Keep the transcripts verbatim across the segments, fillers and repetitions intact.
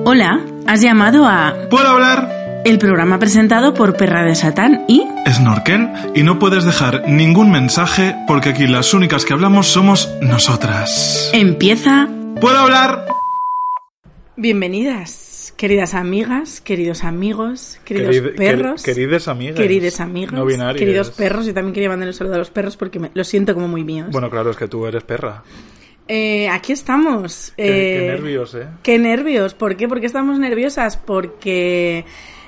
Hola, has llamado a... ¿Puedo hablar? El programa presentado por Perra de Satán y... Snorkel, y no puedes dejar ningún mensaje porque aquí las únicas que hablamos somos nosotras. Empieza... ¿Puedo hablar? Bienvenidas, queridas amigas, queridos amigos, queridos Querid- perros. quer- querides amigas. Querides amigos, No binarias. queridos perros. Yo también quería mandar un saludo a los perros porque me, los siento como muy míos. Bueno, claro, es que tú eres perra. Eh, aquí estamos. Qué, Eh, qué nervios, ¿eh? Qué nervios. ¿Por qué? ¿Por qué estamos nerviosas? Porque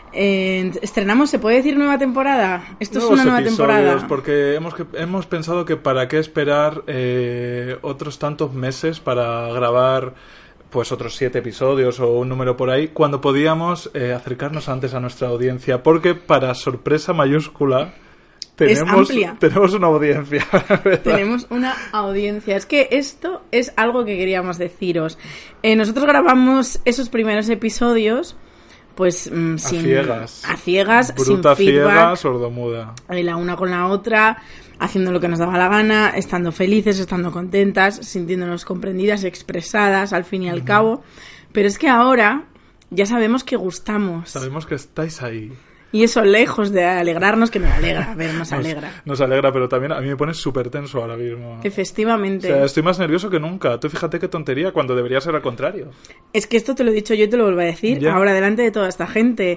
eh, estrenamos, ¿se puede decir nueva temporada? Esto Nuevos es una nueva episodios, temporada. Porque hemos, que, hemos pensado que para qué esperar eh, otros tantos meses para grabar pues otros siete episodios o un número por ahí, cuando podíamos eh, acercarnos antes a nuestra audiencia. Porque para sorpresa mayúscula... Tenemos, amplia. tenemos una audiencia. ¿verdad? Tenemos una audiencia. Es que esto es algo que queríamos deciros. Eh, nosotros grabamos esos primeros episodios, pues mm, A sin ciegas. a ciegas, Bruta, sin feedback, ciega, sordomuda. eh, la una con la otra, haciendo lo que nos daba la gana, estando felices, estando contentas, sintiéndonos comprendidas, expresadas, al fin y al cabo. Pero es que ahora ya sabemos que gustamos. Sabemos que estáis ahí. Y eso, lejos de alegrarnos, que nos alegra, a ver, nos alegra. Nos, nos alegra, pero también a mí me pone súper tenso ahora mismo. Efectivamente. O sea, estoy más nervioso que nunca. Tú fíjate qué tontería, cuando debería ser al contrario. Es que esto te lo he dicho yo y te lo vuelvo a decir Ya. ahora delante de toda esta gente.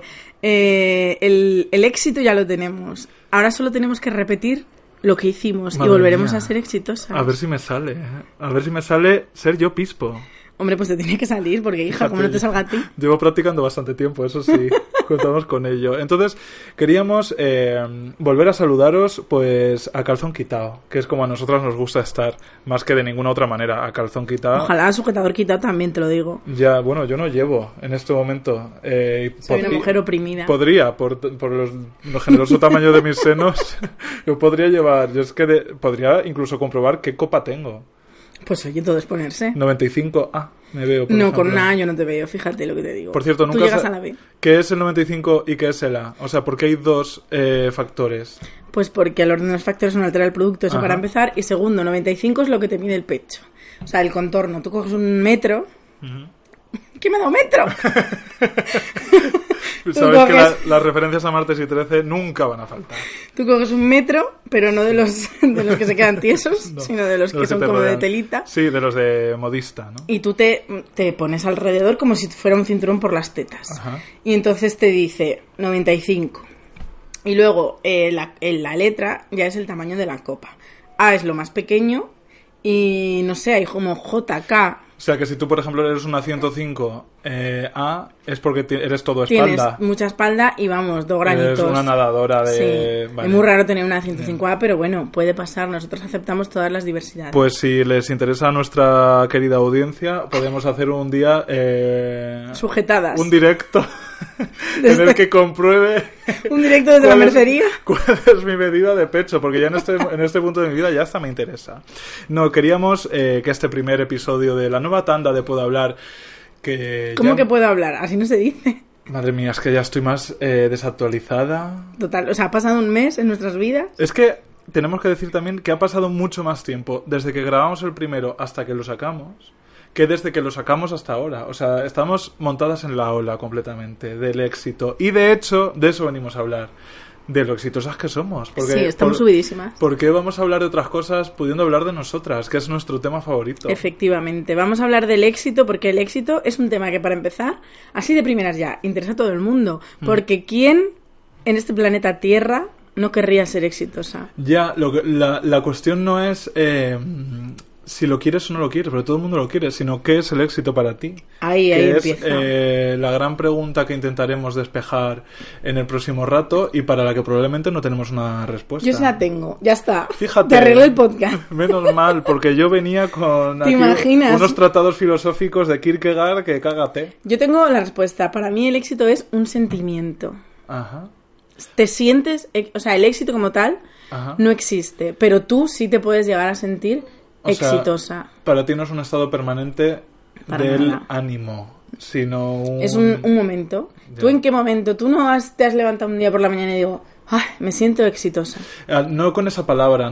Eh, el, el éxito ya lo tenemos. Ahora solo tenemos que repetir lo que hicimos Madre y volveremos mía. a ser exitosas. A ver si me sale. ¿eh? A ver si me sale ser yo pispo. Hombre, pues te tiene que salir, porque hija, Fíjate, como no te salga a ti. Llevo practicando bastante tiempo, eso sí, contamos con ello. Entonces, queríamos eh, volver a saludaros pues a calzón quitado, que es como a nosotras nos gusta estar, más que de ninguna otra manera, a calzón quitado. Ojalá sujetador quitado también, te lo digo. Ya, bueno, yo no llevo en este momento. Eh, y Soy una podría- mujer oprimida. Podría, por, por los, lo generoso tamaño de mis senos, yo podría llevar, yo es que de- podría incluso comprobar qué copa tengo. Pues oye, todo es ponerse. noventa y cinco A, me veo. Por No, ejemplo. con A yo no te veo, fíjate lo que te digo. Por cierto, Tú nunca llegas sa- a la B. ¿Qué es el noventa y cinco y qué es el A? O sea, ¿por qué hay dos eh, factores? Pues porque el orden de los factores no altera el producto, eso Ajá. para empezar. Y segundo, noventa y cinco es lo que te mide el pecho. O sea, el contorno. Tú coges un metro... ¿Qué me da un metro? Tú Sabes que la- coges- las referencias a martes y trece nunca van a faltar. Tú coges un metro, pero no de los, de los que se quedan tiesos, No, sino de los de que son te como de rodean. telita. Sí, de los de modista, ¿no? Y tú te, te pones alrededor como si fuera un cinturón por las tetas. Ajá. Y entonces te dice noventa y cinco. Y luego eh, la, en la letra ya es el tamaño de la copa. A es lo más pequeño y no sé, hay como J, K. O sea, que si tú, por ejemplo, eres una ciento cinco eh, A, es porque ti- eres todo Tienes espalda. mucha espalda y vamos, dos granitos. Eres una nadadora de... Sí. Vale. Es muy raro tener una ciento cinco A, pero bueno, puede pasar. Nosotros aceptamos todas las diversidades. Pues si les interesa a nuestra querida audiencia, podemos hacer un día... eh, Sujetadas. un directo en el que compruebe... Un directo desde la ¿Cuál es- mercería. ¿Cuál es mi medida de pecho? Porque ya en este, en este punto de mi vida ya hasta me interesa. No, queríamos eh, que este primer episodio de la nueva tanda de Puedo Hablar... Que ¿Cómo ya- que puedo hablar? Así no se dice. Madre mía, es que ya estoy más eh, desactualizada. Total, o sea, ha pasado un mes en nuestras vidas. Es que tenemos que decir también que ha pasado mucho más tiempo desde que grabamos el primero hasta que lo sacamos que desde que lo sacamos hasta ahora. O sea, estamos montadas en la ola completamente del éxito. Y de hecho, de eso venimos a hablar. De lo exitosas que somos. Porque, Sí, estamos por- subidísimas. ¿Por qué vamos a hablar de otras cosas pudiendo hablar de nosotras? Que es nuestro tema favorito. Efectivamente, vamos a hablar del éxito porque el éxito es un tema que para empezar, así de primeras ya, interesa a todo el mundo. Porque ¿quién en este planeta Tierra no querría ser exitosa? Ya, lo que- la, la cuestión no es eh, si lo quieres o no lo quieres, pero todo el mundo lo quiere, sino qué es el éxito para ti. Ahí, Que ahí es empieza. eh, la gran pregunta que intentaremos despejar en el próximo rato y para la que probablemente no tenemos una respuesta. Yo se la tengo, ya está. Fíjate. Te arreglo el podcast. Menos mal, porque yo venía con ¿Te aquí imaginas? unos tratados filosóficos de Kierkegaard que cágate. Yo tengo la respuesta. Para mí el éxito es un sentimiento. Ajá, Te sientes, o sea, el éxito como tal ajá. no existe, pero tú sí te puedes llegar a sentir O sea, exitosa. Para ti no es un estado permanente Para del nada. ánimo, sino un... Es un, un momento. Ya. ¿Tú en qué momento? Tú no has- te has levantado un día por la mañana y digo, ay, me siento exitosa. Ah, no con esa palabra, ¿no?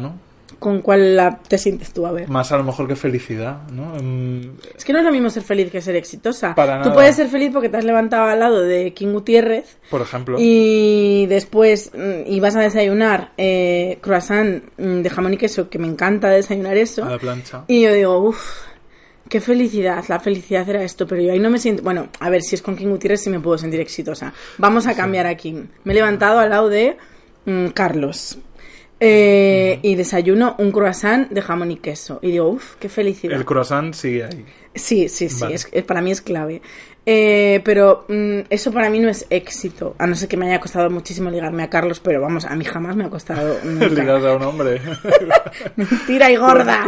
¿Con cuál la, te sientes tú? A ver. Más a lo mejor que felicidad, ¿no? Um, es que no es lo mismo ser feliz que ser exitosa. Para tú nada. puedes ser feliz porque te has levantado al lado de King Gutiérrez. Por ejemplo. Y después y vas a desayunar eh, croissant de jamón y queso, que me encanta desayunar eso. A la plancha. Y yo digo, uff, qué felicidad. La felicidad era esto, pero yo ahí no me siento... Bueno, a ver, si es con King Gutiérrez sí me puedo sentir exitosa. Vamos a cambiar sí. aquí. Me he levantado al lado de mmm, Carlos. Eh, uh-huh. Y desayuno un croissant de jamón y queso. Y digo, uff, qué felicidad. El croissant sigue ahí. Sí, sí, sí. Vale. Es, es, para mí es clave. Eh, pero mm, eso para mí no es éxito. A no ser que me haya costado muchísimo ligarme a Carlos, pero vamos, a mí jamás me ha costado ligarse a un hombre. Mentira y gorda.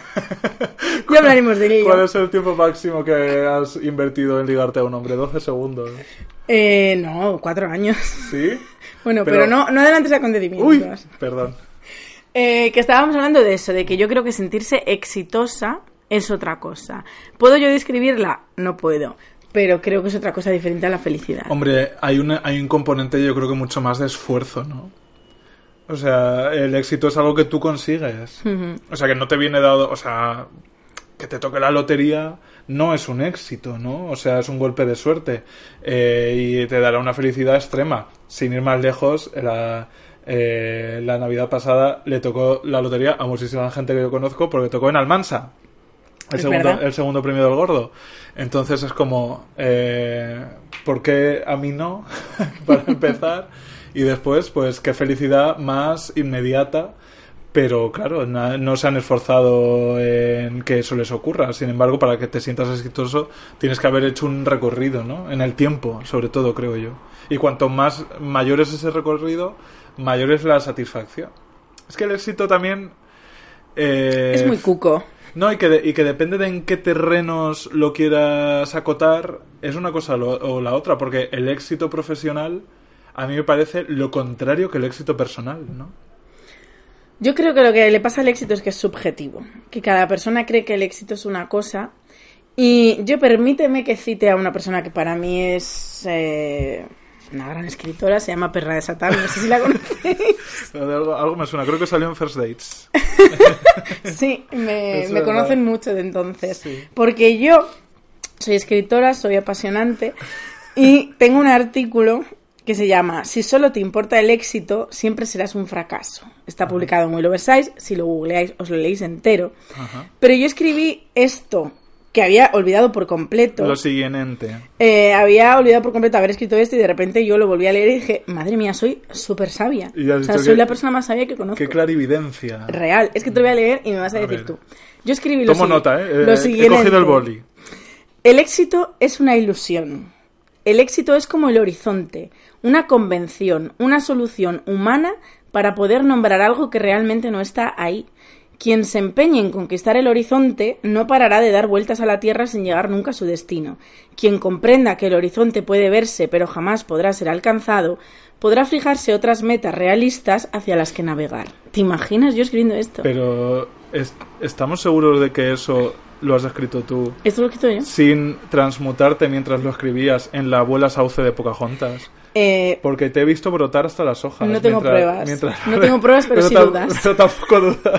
Ya hablaremos de ello. ¿Cuál es el tiempo máximo que has invertido en ligarte a un hombre? doce segundos. Eh, no, cuatro años. ¿Sí? Bueno, pero, pero no, no adelantes acontecimientos. Uy, perdón. Eh, que estábamos hablando de eso, de que yo creo que sentirse exitosa es otra cosa. ¿Puedo yo describirla? No puedo. Pero creo que es otra cosa diferente a la felicidad. Hombre, hay, una, hay un componente yo creo que mucho más de esfuerzo, ¿no? O sea, el éxito es algo que tú consigues. Uh-huh. O sea, que no te viene dado... O sea, que te toque la lotería no es un éxito, ¿no? O sea, es un golpe de suerte. Eh, y te dará una felicidad extrema. Sin ir más lejos, la, eh, la Navidad pasada le tocó la lotería a muchísima gente que yo conozco porque tocó en Almansa. El segundo, el segundo premio del Gordo. Entonces es como, eh, ¿por qué a mí no? Para empezar. Y después, pues, qué felicidad más inmediata. Pero, claro, no, no se han esforzado en que eso les ocurra. Sin embargo, para que te sientas exitoso, tienes que haber hecho un recorrido, ¿no? En el tiempo, sobre todo, creo yo. Y cuanto más mayor es ese recorrido, mayor es la satisfacción. Es que el éxito también... Eh, es muy cuco. No, y que, de, y que depende de en qué terrenos lo quieras acotar, es una cosa lo, o la otra, porque el éxito profesional a mí me parece lo contrario que el éxito personal, ¿no? Yo creo que lo que le pasa al éxito es que es subjetivo, que cada persona cree que el éxito es una cosa, y yo permíteme que cite a una persona que para mí es... Eh... una gran escritora, se llama Perra de Satán, no sé si la conocéis. algo, algo me suena, creo que salió en First Dates. Sí, me, me conocen mucho de entonces. Sí. Porque yo soy escritora, soy apasionante y tengo un artículo que se llama Si solo te importa el éxito, siempre serás un fracaso. Está Ajá. publicado en Will Oversize, si lo googleáis os lo leéis entero. Ajá. Pero yo escribí esto que había olvidado por completo. Lo siguiente. Eh, había olvidado por completo haber escrito esto y de repente yo lo volví a leer y dije, madre mía, soy súper sabia. O sea, soy que, la persona más sabia que conozco. Qué clarividencia. Real. Es que te lo voy a leer y me vas a, a decir ver. tú. Yo escribí lo, Tomo si- nota, ¿eh? lo eh siguiente. He cogido el boli. El éxito es una ilusión. El éxito es como el horizonte, una convención, una solución humana para poder nombrar algo que realmente no está ahí. Quien se empeñe en conquistar el horizonte no parará de dar vueltas a la tierra sin llegar nunca a su destino. Quien comprenda que el horizonte puede verse pero jamás podrá ser alcanzado, podrá fijarse otras metas realistas hacia las que navegar. ¿Te imaginas yo escribiendo esto? Pero, ¿est- ¿estamos seguros de que eso lo has escrito tú? ¿Esto lo he escrito yo? Sin transmutarte mientras lo escribías en la abuela sauce de Pocahontas. Eh, Porque te he visto brotar hasta las hojas. No tengo mientras, pruebas. Mientras... No tengo pruebas, pero, pero sí tam- dudas. Pero tampoco dudas.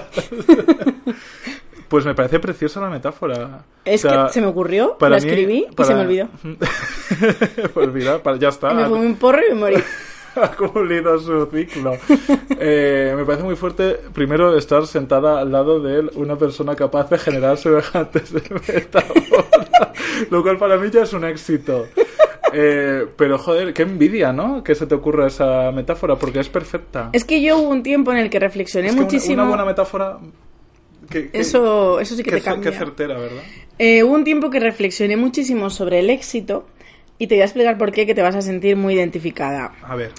Pues me parece preciosa la metáfora. Es o sea, que se me ocurrió, la mí, escribí y para... se me olvidó. Olvidar, para... ya está. Y me fumé un porro y me morí. Ha cumplido su ciclo. Eh, me parece muy fuerte, primero, estar sentada al lado de él, una persona capaz de generar semejantes metáforas. Lo cual para mí ya es un éxito. Eh, pero joder, qué envidia, ¿no? Que se te ocurra esa metáfora, porque es perfecta. Es que yo hubo un tiempo en el que reflexioné es que muchísimo. Una, una buena metáfora. Que, que, eso, eso sí que, que te cambia. Qué certera, ¿verdad? Eh, hubo un tiempo que reflexioné muchísimo sobre el éxito y te voy a explicar por qué, que te vas a sentir muy identificada. A ver.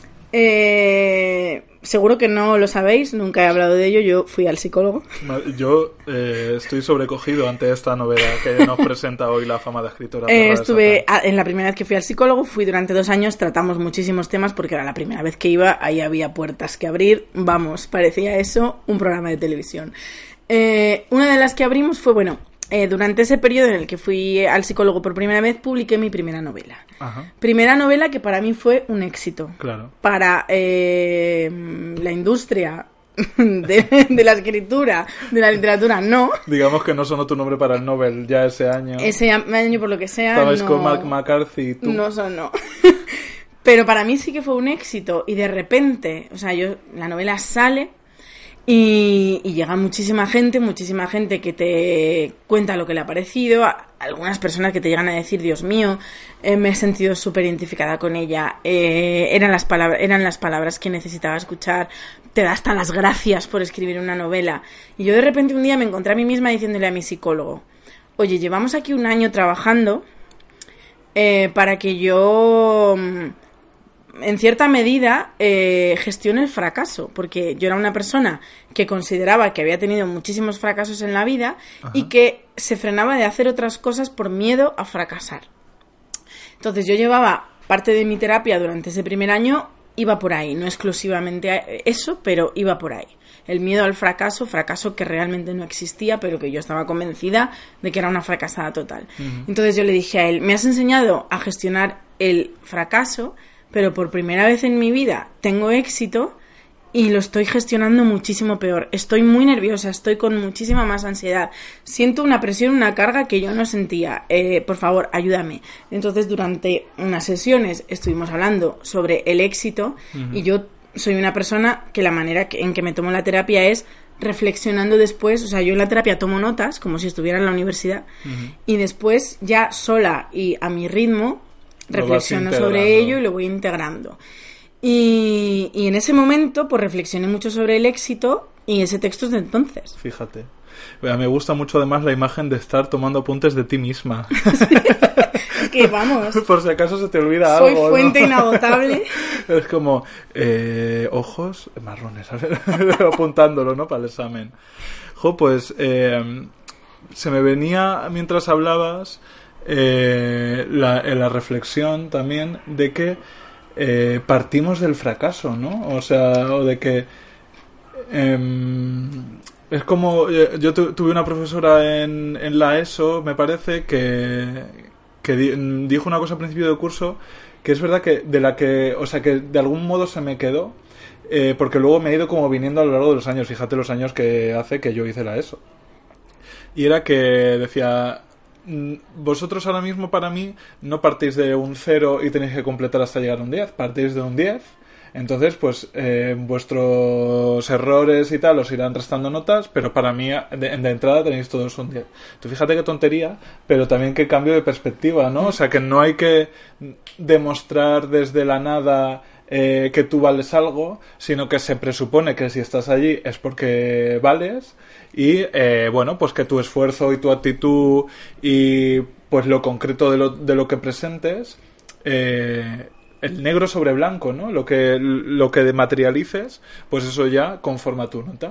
Eh, seguro que no lo sabéis, nunca he hablado de ello, yo fui al psicólogo. Yo eh, estoy sobrecogido ante esta novedad que nos presenta hoy la fama de escritora. Eh, estuve, a, en la primera vez que fui al psicólogo, fui durante dos años, tratamos muchísimos temas porque era la primera vez que iba, ahí había puertas que abrir, vamos, parecía eso un programa de televisión. Eh, una de las que abrimos fue, bueno, eh, durante ese periodo en el que fui al psicólogo por primera vez, publiqué mi primera novela. Ajá. Primera novela que para mí fue un éxito. Claro. Para eh, la industria de, de la escritura, de la literatura, no. Digamos que no sonó tu nombre para el Nobel ya ese año. Ese año, por lo que sea, Estabas no, con Mark McCarthy y tú. No sonó. Pero para mí sí que fue un éxito. Y de repente, o sea, yo la novela sale y, y llega muchísima gente, muchísima gente que te cuenta lo que le ha parecido. Algunas personas que te llegan a decir, Dios mío, eh, me he sentido súper identificada con ella, eh, eran las palabras, eran las palabras que necesitaba escuchar, te da hasta las gracias por escribir una novela. Y yo de repente un día me encontré a mí misma diciéndole a mi psicólogo, oye, llevamos aquí un año trabajando eh, para que yo, en cierta medida, eh, gestione el fracaso, porque yo era una persona que consideraba que había tenido muchísimos fracasos en la vida. Ajá. Y que se frenaba de hacer otras cosas por miedo a fracasar. Entonces yo llevaba parte de mi terapia durante ese primer año, iba por ahí, no exclusivamente eso, pero iba por ahí. El miedo al fracaso, fracaso que realmente no existía, pero que yo estaba convencida de que era una fracasada total. Uh-huh. Entonces yo le dije a él, me has enseñado a gestionar el fracaso, pero por primera vez en mi vida tengo éxito y lo estoy gestionando muchísimo peor. Estoy muy nerviosa, estoy con muchísima más ansiedad. Siento una presión, una carga que yo no sentía. Eh, por favor, ayúdame. Entonces, durante unas sesiones estuvimos hablando sobre el éxito. Uh-huh. Y yo soy una persona que la manera en que me tomo la terapia es reflexionando después. O sea, yo en la terapia tomo notas como si estuviera en la universidad. Uh-huh. Y después, ya sola y a mi ritmo, lo reflexiono sobre ello y lo voy integrando. Y, y en ese momento pues reflexioné mucho sobre el éxito y ese texto es de entonces. Fíjate. Me gusta mucho además la imagen de estar tomando apuntes de ti misma. Sí. Que vamos. Por si acaso se te olvida soy algo. Soy fuente, ¿no? Inagotable. Es como eh, ojos marrones, apuntándolo, ¿no? Para el examen. Jo, pues eh, se me venía mientras hablabas eh, la, la reflexión también de que Eh, partimos del fracaso, ¿no? O sea, o de que eh, es como eh, yo tu, tuve una profesora en, en la ESO, me parece, que, que di, dijo una cosa al principio del curso que es verdad que de la que, o sea, que de algún modo se me quedó, eh, porque luego me he ido como viniendo a lo largo de los años. Fíjate los años que hace que yo hice la ESO. Y era que decía, vosotros ahora mismo para mí no partís de un cero y tenéis que completar hasta llegar a un diez, partís de un diez, entonces pues eh, vuestros errores y tal os irán restando notas, pero para mí de, de entrada tenéis todos un diez. Tú fíjate qué tontería, pero también qué cambio de perspectiva, ¿no? O sea, que no hay que demostrar desde la nada eh, que tú vales algo, sino que se presupone que si estás allí es porque vales. Y, eh, bueno, pues que tu esfuerzo y tu actitud y, pues, lo concreto de lo, de lo que presentes, eh, el negro sobre blanco, ¿no? Lo que, lo que materialices, pues eso ya conforma tu nota.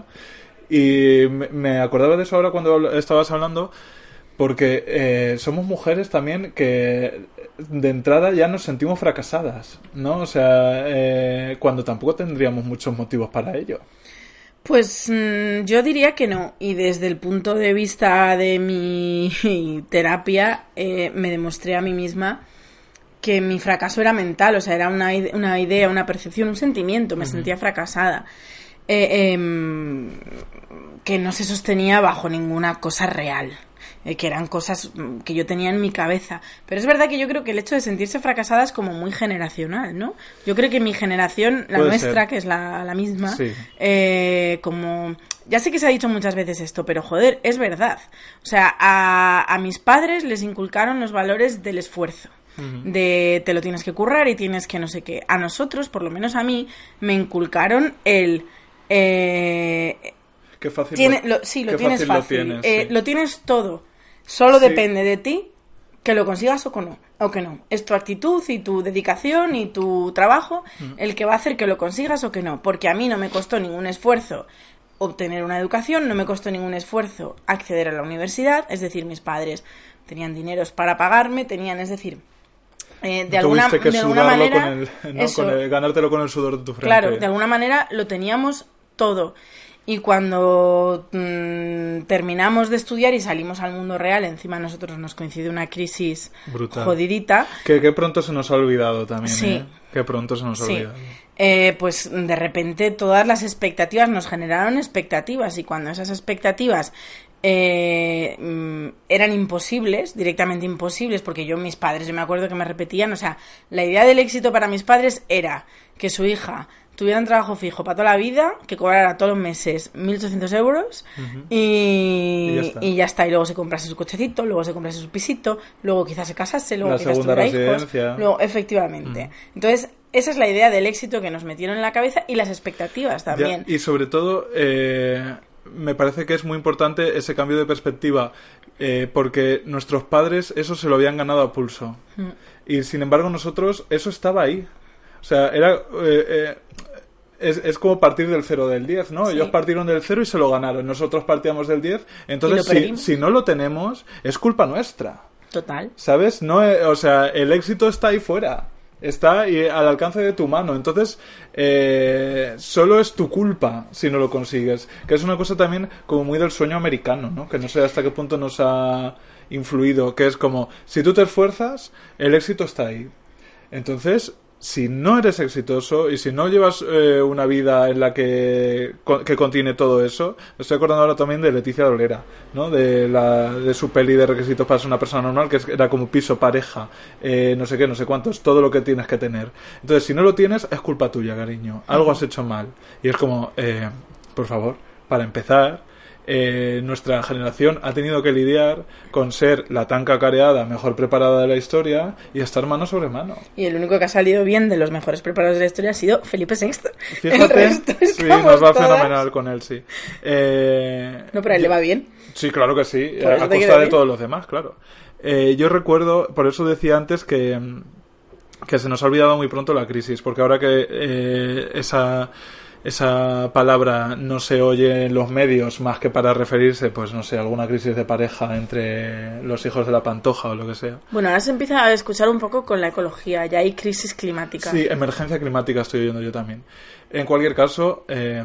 Y me, me acordaba de eso ahora cuando estabas hablando, porque eh, somos mujeres también que de entrada ya nos sentimos fracasadas, ¿no? O sea, eh, cuando tampoco tendríamos muchos motivos para ello. Pues mmm, yo diría que no, y desde el punto de vista de mi terapia eh, me demostré a mí misma que mi fracaso era mental, o sea, era una, una idea, una percepción, un sentimiento, me uh-huh. sentía fracasada, eh, eh, que no se sostenía bajo ninguna cosa real. Que eran cosas que yo tenía en mi cabeza. Pero es verdad que yo creo que el hecho de sentirse fracasada es como muy generacional, ¿no? Yo creo que mi generación, la Puede nuestra, ser. que es la, la misma, sí. eh, como... Ya sé que se ha dicho muchas veces esto, pero joder, es verdad. O sea, a, a mis padres les inculcaron los valores del esfuerzo. Uh-huh. De te lo tienes que currar y tienes que no sé qué. A nosotros, por lo menos a mí, me inculcaron el... Eh, Qué fácil tiene, lo, lo, sí, lo qué tienes fácil. fácil. Lo tienes, eh, sí. Lo tienes todo. Solo sí. depende de ti que lo consigas o que no. O que no. Es tu actitud y tu dedicación y tu trabajo mm. el que va a hacer que lo consigas o que no. Porque a mí no me costó ningún esfuerzo obtener una educación, no me costó ningún esfuerzo acceder a la universidad. Es decir, mis padres tenían dineros para pagarme, tenían, es decir... Eh, de, alguna, que de alguna manera con el, ¿no? eso, con el, ganártelo con el sudor de tu frente. Claro, de alguna manera lo teníamos todo. Y cuando mmm, terminamos de estudiar y salimos al mundo real, encima a nosotros nos coincide una crisis brutal, jodidita. Que, que pronto se nos ha olvidado también, sí. ¿eh? Que pronto se nos ha sí. olvidado. eh, pues de repente todas las expectativas nos generaron expectativas y cuando esas expectativas eh, mm, eran imposibles, directamente imposibles, porque yo, mis padres, yo me acuerdo que me repetían, o sea, la idea del éxito para mis padres era que su hija tuviera un trabajo fijo para toda la vida, que cobrara todos los meses mil ochocientos euros uh-huh. y, y, ya está. y ya está. Y luego se comprase su cochecito, luego se comprase su pisito, luego quizás se casase, luego la quizás tuviera hijos. Luego, efectivamente. Uh-huh. Entonces, esa es la idea del éxito que nos metieron en la cabeza y las expectativas también. Ya, y sobre todo, eh, me parece que es muy importante ese cambio de perspectiva, eh, porque nuestros padres eso se lo habían ganado a pulso. Uh-huh. Y sin embargo nosotros, eso estaba ahí. O sea, era... Eh, eh, Es, es como partir del cero del diez, ¿no? Sí. Ellos partieron del cero y se lo ganaron. Nosotros partíamos del diez. Entonces, si, si no lo tenemos, es culpa nuestra. Total. ¿Sabes? No, o sea, el éxito está ahí fuera. Está ahí al alcance de tu mano. Entonces, eh, solo es tu culpa si no lo consigues. Que es una cosa también como muy del sueño americano, ¿no? Que no sé hasta qué punto nos ha influido. Que es como, si tú te esfuerzas, el éxito está ahí. Entonces... si no eres exitoso y si no llevas eh, una vida en la que, que contiene todo eso, me estoy acordando ahora también de Leticia Dolera, ¿no? De, la, de su peli de requisitos para ser una persona normal, que era como piso, pareja, eh, no sé qué, no sé cuántos, todo lo que tienes que tener. Entonces, si no lo tienes, es culpa tuya, cariño. Algo has hecho mal. Y es como, eh, por favor, para empezar... Eh, nuestra generación ha tenido que lidiar con ser la tan cacareada mejor preparada de la historia y estar mano sobre mano. Y el único que ha salido bien de los mejores preparados de la historia ha sido Felipe sexto. Fíjate, el resto sí, nos va todas... fenomenal con él, sí. Eh, no, pero a él yo... le va bien. Sí, claro que sí, a costa de bien. Todos los demás, claro. Eh, yo recuerdo, por eso decía antes que, que se nos ha olvidado muy pronto la crisis, porque ahora que eh, esa... esa palabra no se oye en los medios más que para referirse, pues no sé, a alguna crisis de pareja entre los hijos de la Pantoja o lo que sea. Bueno, ahora se empieza a escuchar un poco con la ecología, ya hay crisis climática. Sí, emergencia climática estoy oyendo yo también. En cualquier caso, eh,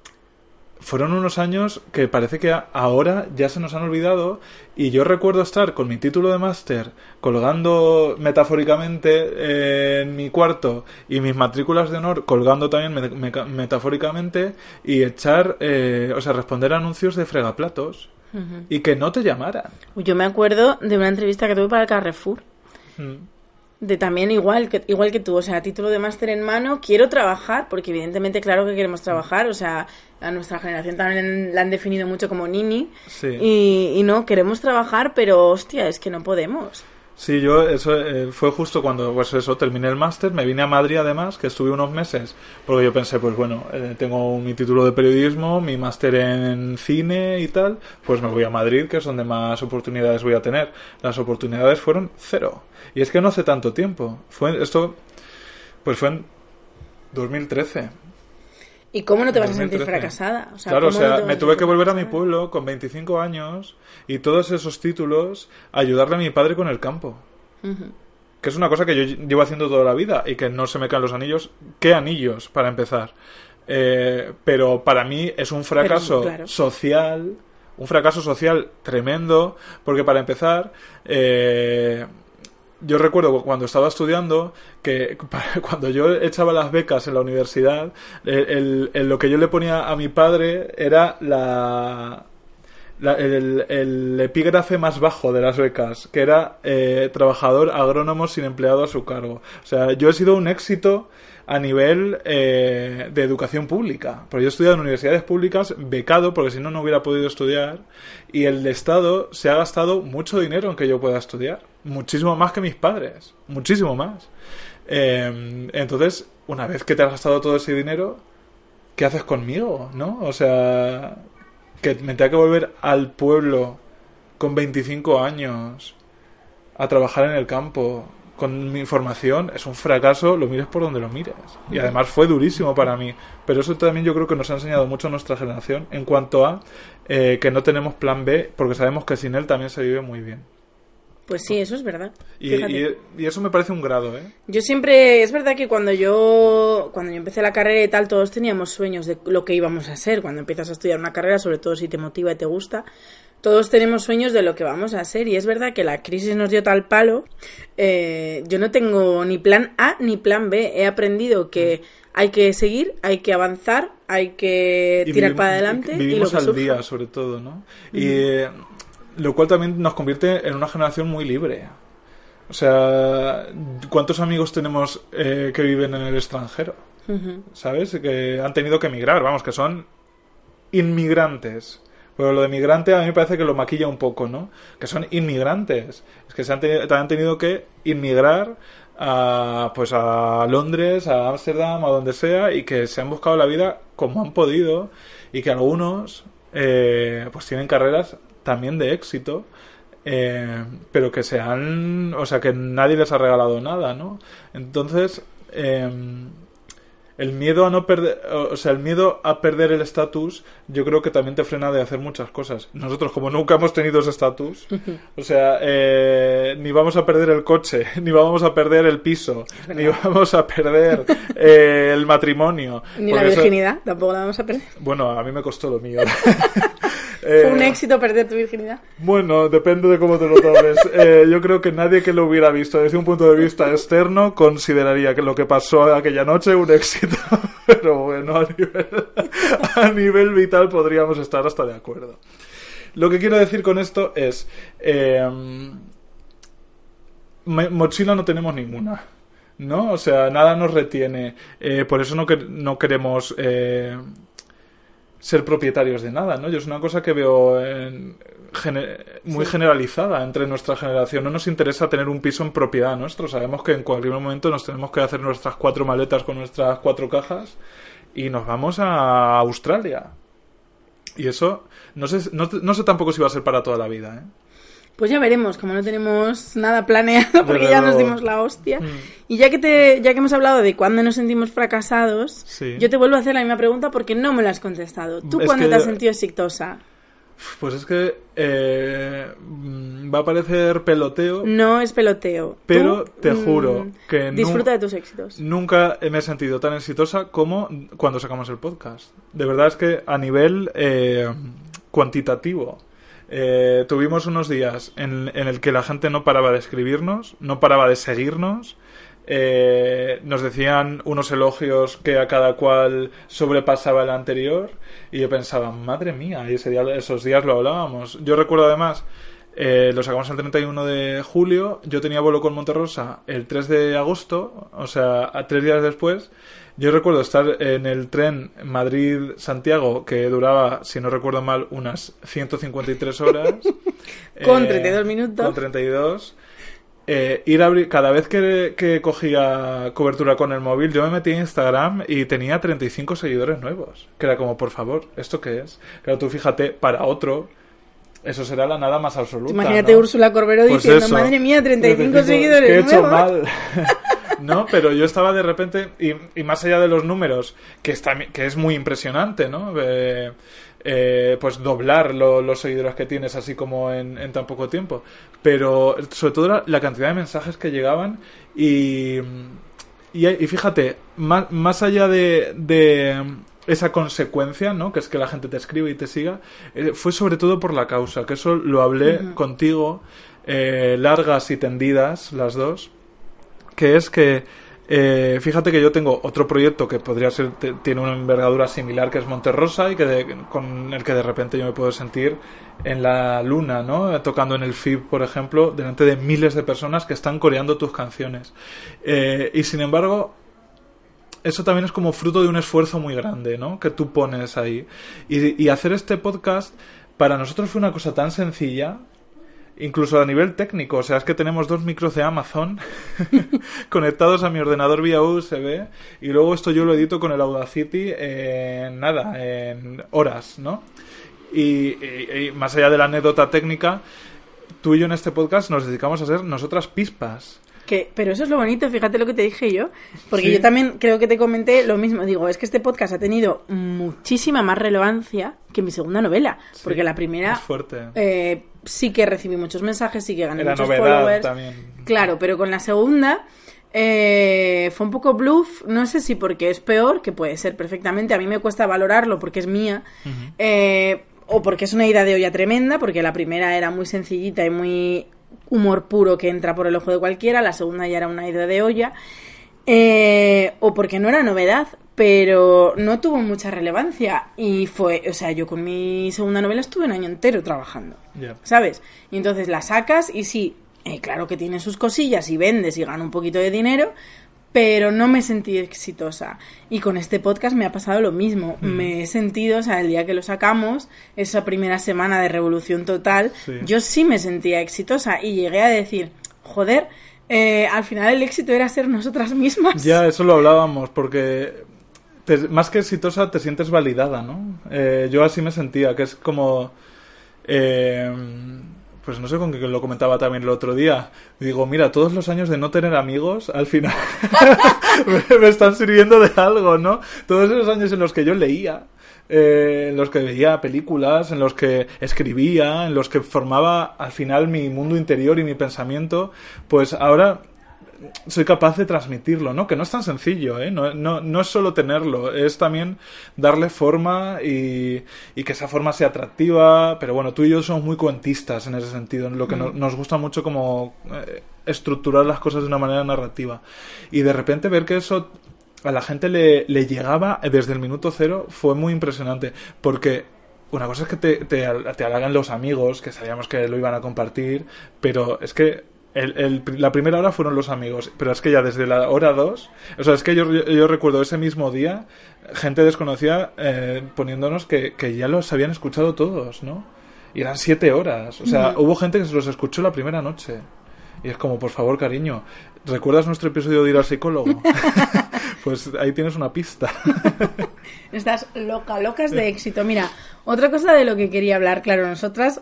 fueron unos años que parece que ahora ya se nos han olvidado y yo recuerdo estar con mi título de máster colgando metafóricamente en mi cuarto y mis matrículas de honor colgando también me- me- metafóricamente y echar, eh, o sea, responder a anuncios de fregaplatos uh-huh. y que no te llamaran. Yo me acuerdo de una entrevista que tuve para el Carrefour. Uh-huh. De también igual que igual que tú, o sea, título de máster en mano, quiero trabajar, porque evidentemente claro que queremos trabajar, o sea, a nuestra generación también la han definido mucho como nini, sí. y, y no, queremos trabajar, pero hostia, es que no podemos. Sí, yo, eso eh, fue justo cuando, pues eso, terminé el máster, me vine a Madrid además, que estuve unos meses, porque yo pensé, pues bueno, eh, tengo mi título de periodismo, mi máster en cine y tal, pues me voy a Madrid, que es donde más oportunidades voy a tener. Las oportunidades fueron cero. Y es que no hace tanto tiempo. Fue esto, pues fue en dos mil trece. ¿Y cómo no te vas a sentir fracasada? O sea, claro, o sea, no me tuve que volver a mi pueblo con veinticinco años y todos esos títulos ayudarle a mi padre con el campo. Uh-huh. Que es una cosa que yo llevo haciendo toda la vida y que no se me caen los anillos. ¿Qué anillos, para empezar? Eh, pero para mí es un fracaso pero, claro. social, un fracaso social tremendo, porque para empezar... Eh, yo recuerdo cuando estaba estudiando que cuando yo echaba las becas en la universidad, el, el, el, lo que yo le ponía a mi padre era la, la el, el epígrafe más bajo de las becas, que era eh, trabajador agrónomo sin empleado a su cargo. O sea, yo he sido un éxito a nivel eh, de educación pública, porque yo he estudiado en universidades públicas becado, porque si no, no hubiera podido estudiar, y el Estado se ha gastado mucho dinero en que yo pueda estudiar, muchísimo más que mis padres, muchísimo más. Eh, entonces, una vez que te has gastado todo ese dinero, ¿qué haces conmigo? ¿No? O sea, que me tenga que volver al pueblo con veinticinco años a trabajar en el campo con mi formación, es un fracaso, lo mires por donde lo mires. Y además fue durísimo para mí. Pero eso también yo creo que nos ha enseñado mucho a nuestra generación en cuanto a eh, que no tenemos plan B, porque sabemos que sin él también se vive muy bien. Pues sí, eso es verdad. Y, y, y eso me parece un grado, ¿eh? Yo siempre... Es verdad que cuando yo cuando yo empecé la carrera y tal, todos teníamos sueños de lo que íbamos a ser. Cuando empiezas a estudiar una carrera, sobre todo si te motiva y te gusta, todos tenemos sueños de lo que vamos a ser. Y es verdad que la crisis nos dio tal palo. Eh, yo no tengo ni plan A ni plan B. He aprendido que hay que seguir, hay que avanzar, hay que Y tirar vivim- para adelante. Vivimos y lo que al surja. día, sobre todo, ¿no? Y eh, lo cual también nos convierte en una generación muy libre. O sea, ¿cuántos amigos tenemos eh, que viven en el extranjero? Ujú. ¿Sabes? Que han tenido que emigrar, vamos, que son inmigrantes. Pero lo de migrante a mí me parece que lo maquilla un poco, ¿no? Que son inmigrantes. Es que se han, tenido, han tenido que inmigrar a, pues a Londres, a Ámsterdam, a donde sea, y que se han buscado la vida como han podido, y que algunos eh, pues tienen carreras también de éxito, eh, pero que se han... O sea, que nadie les ha regalado nada, ¿no? Entonces... Eh, el miedo a no perder, o sea, el miedo a perder el estatus, yo creo que también te frena de hacer muchas cosas. Nosotros, como nunca hemos tenido ese estatus, o sea, eh, ni vamos a perder el coche, ni vamos a perder el piso, ni vamos a perder eh, el matrimonio. Ni la Porque eso- virginidad, tampoco la vamos a perder. Bueno, a mí me costó lo mío. Fue un Eh, éxito perder tu virginidad. Bueno, depende de cómo te lo tomes. Eh, yo creo que nadie que lo hubiera visto desde un punto de vista externo consideraría que lo que pasó aquella noche un éxito. Pero bueno, a nivel, a nivel vital podríamos estar hasta de acuerdo. Lo que quiero decir con esto es... Eh, me- mochila no tenemos ninguna, ¿no? O sea, nada nos retiene. Eh, por eso no, que, no queremos... Eh, ser propietarios de nada, ¿no? Yo es una cosa que veo en, gene- muy Sí. generalizada entre nuestra generación. No nos interesa tener un piso en propiedad nuestro. Sabemos que en cualquier momento nos tenemos que hacer nuestras cuatro maletas con nuestras cuatro cajas y nos vamos a Australia. Y eso, no sé, no, no sé tampoco si va a ser para toda la vida, ¿eh? Pues ya veremos, como no tenemos nada planeado, porque Desde ya nos luego. dimos la hostia. Mm. Y ya que te, ya que hemos hablado de cuándo nos sentimos fracasados, Sí. yo te vuelvo a hacer la misma pregunta porque no me la has contestado. ¿Tú Es cuándo que- te has sentido exitosa? Pues es que eh, mm, va a parecer peloteo, No es peloteo. pero Tú, te mm, juro que nu- disfruta de tus éxitos. Nunca me he sentido tan exitosa como cuando sacamos el podcast. De verdad es que a nivel eh, cuantitativo eh, tuvimos unos días en, en el que la gente no paraba de escribirnos, no paraba de seguirnos. Eh, nos decían unos elogios que a cada cual sobrepasaba el anterior y yo pensaba, madre mía, y ese día, esos días lo hablábamos. Yo recuerdo además, eh, lo sacamos el treinta y uno de julio, yo tenía vuelo con Monterrosa el tres de agosto, o sea, a tres días después. Yo recuerdo estar en el tren Madrid-Santiago, que duraba, si no recuerdo mal, unas ciento cincuenta y tres horas. Con treinta y dos minutos. Con treinta y dos. Eh, ir a abrir, cada vez que, que cogía cobertura con el móvil, yo me metía en Instagram y tenía treinta y cinco seguidores nuevos. Que era como, por favor, ¿esto qué es? Claro, tú fíjate, para otro, eso será la nada más absoluta. Imagínate ¿no? Úrsula Corberó Pues diciendo, eso, madre mía, treinta y cinco treinta y cinco, seguidores ¿qué he hecho nuevos. mal? No, pero yo estaba de repente, y, y más allá de los números, que, está, que es muy impresionante, ¿no? Eh, eh, pues doblar lo- los seguidores que tienes así como en, en tan poco tiempo. Pero sobre todo la, la cantidad de mensajes que llegaban y, y, y fíjate, más, más allá de, de esa consecuencia, ¿no? Que es que la gente te escribe y te siga, eh, fue sobre todo por la causa, que eso lo hablé Ujú. contigo, eh, largas y tendidas, las dos, que es que eh, fíjate que yo tengo otro proyecto que podría ser, te- tiene una envergadura similar, que es Monterrosa, y que de- con el que de repente yo me puedo sentir en la luna, ¿no? Tocando en el F I B, por ejemplo, delante de miles de personas que están coreando tus canciones. Eh, y sin embargo, eso también es como fruto de un esfuerzo muy grande, ¿no? Que tú pones ahí. Y, y hacer este podcast para nosotros fue una cosa tan sencilla, incluso a nivel técnico. O sea, es que tenemos dos micros de Amazon conectados a mi ordenador vía U S B y luego esto yo lo edito con el Audacity en nada, en horas, ¿no? Y, y- y más allá de la anécdota técnica, tú y yo en este podcast nos dedicamos a ser nosotras pispas. Que, pero eso es lo bonito, fíjate lo que te dije yo, porque Sí. yo también creo que te comenté lo mismo, digo, es que este podcast ha tenido muchísima más relevancia que mi segunda novela, Sí, porque la primera es fuerte. eh, sí que recibí muchos mensajes, sí que gané Era muchos novedad followers, también. claro, pero con la segunda eh, fue un poco bluff, no sé si porque es peor, que puede ser perfectamente, a mí me cuesta valorarlo porque es mía, Ujú. eh, o porque es una ida de olla tremenda, porque la primera era muy sencillita y muy humor puro que entra por el ojo de cualquiera, la segunda ya era una ida de olla, eh, o porque no era novedad, pero no tuvo mucha relevancia. Y fue, o sea, yo con mi segunda novela estuve un año entero trabajando, yeah. ¿sabes? Y entonces la sacas y sí, eh, claro que tiene sus cosillas y vendes y gana un poquito de dinero, pero no me sentí exitosa. Y con este podcast me ha pasado lo mismo. Mm. Me he sentido, o sea, el día que lo sacamos, esa primera semana de revolución total, sí. yo sí me sentía exitosa y llegué a decir, joder, eh, al final el éxito era ser nosotras mismas. Ya, eso lo hablábamos, porque te, más que exitosa te sientes validada, ¿no? Eh, yo así me sentía, que es como... Eh, pues no sé con qué lo comentaba también el otro día. Digo, mira, todos los años de no tener amigos, al final me, me están sirviendo de algo, ¿no? Todos esos años en los que yo leía, eh, en los que veía películas, en los que escribía, en los que formaba al final mi mundo interior y mi pensamiento, pues ahora soy capaz de transmitirlo, ¿no? Que no es tan sencillo, ¿eh? No, no, no es solo tenerlo, es también darle forma y, y que esa forma sea atractiva, pero bueno, tú y yo somos muy cuentistas en ese sentido, en lo que mm. no, nos gusta mucho como eh, estructurar las cosas de una manera narrativa. Y de repente ver que eso a la gente le, le llegaba desde el minuto cero fue muy impresionante, porque una cosa es que te, te, te halagan los amigos, que sabíamos que lo iban a compartir, pero es que El, el, la primera hora fueron los amigos, pero es que ya desde la hora dos, o sea, es que yo, yo, yo recuerdo ese mismo día, gente desconocida eh, poniéndonos que, que ya los habían escuchado todos, ¿no? Y eran siete horas, o sea, mm. hubo gente que se los escuchó la primera noche. Y es como, por favor, cariño, ¿recuerdas nuestro episodio de ir al psicólogo? Pues ahí tienes una pista. Estás loca, locas de éxito. Mira, otra cosa de lo que quería hablar, claro, nosotras...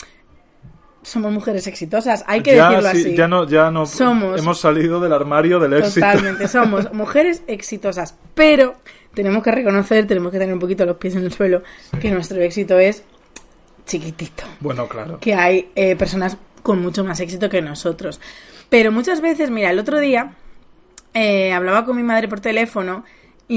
somos mujeres exitosas, hay que ya, decirlo sí, así. Ya no, ya no somos, hemos salido del armario del éxito. Totalmente, somos mujeres exitosas, pero tenemos que reconocer, tenemos que tener un poquito los pies en el suelo, sí. que nuestro éxito es chiquitito. Bueno, claro. Que hay eh, personas con mucho más éxito que nosotros. Pero muchas veces, mira, el otro día eh, hablaba con mi madre por teléfono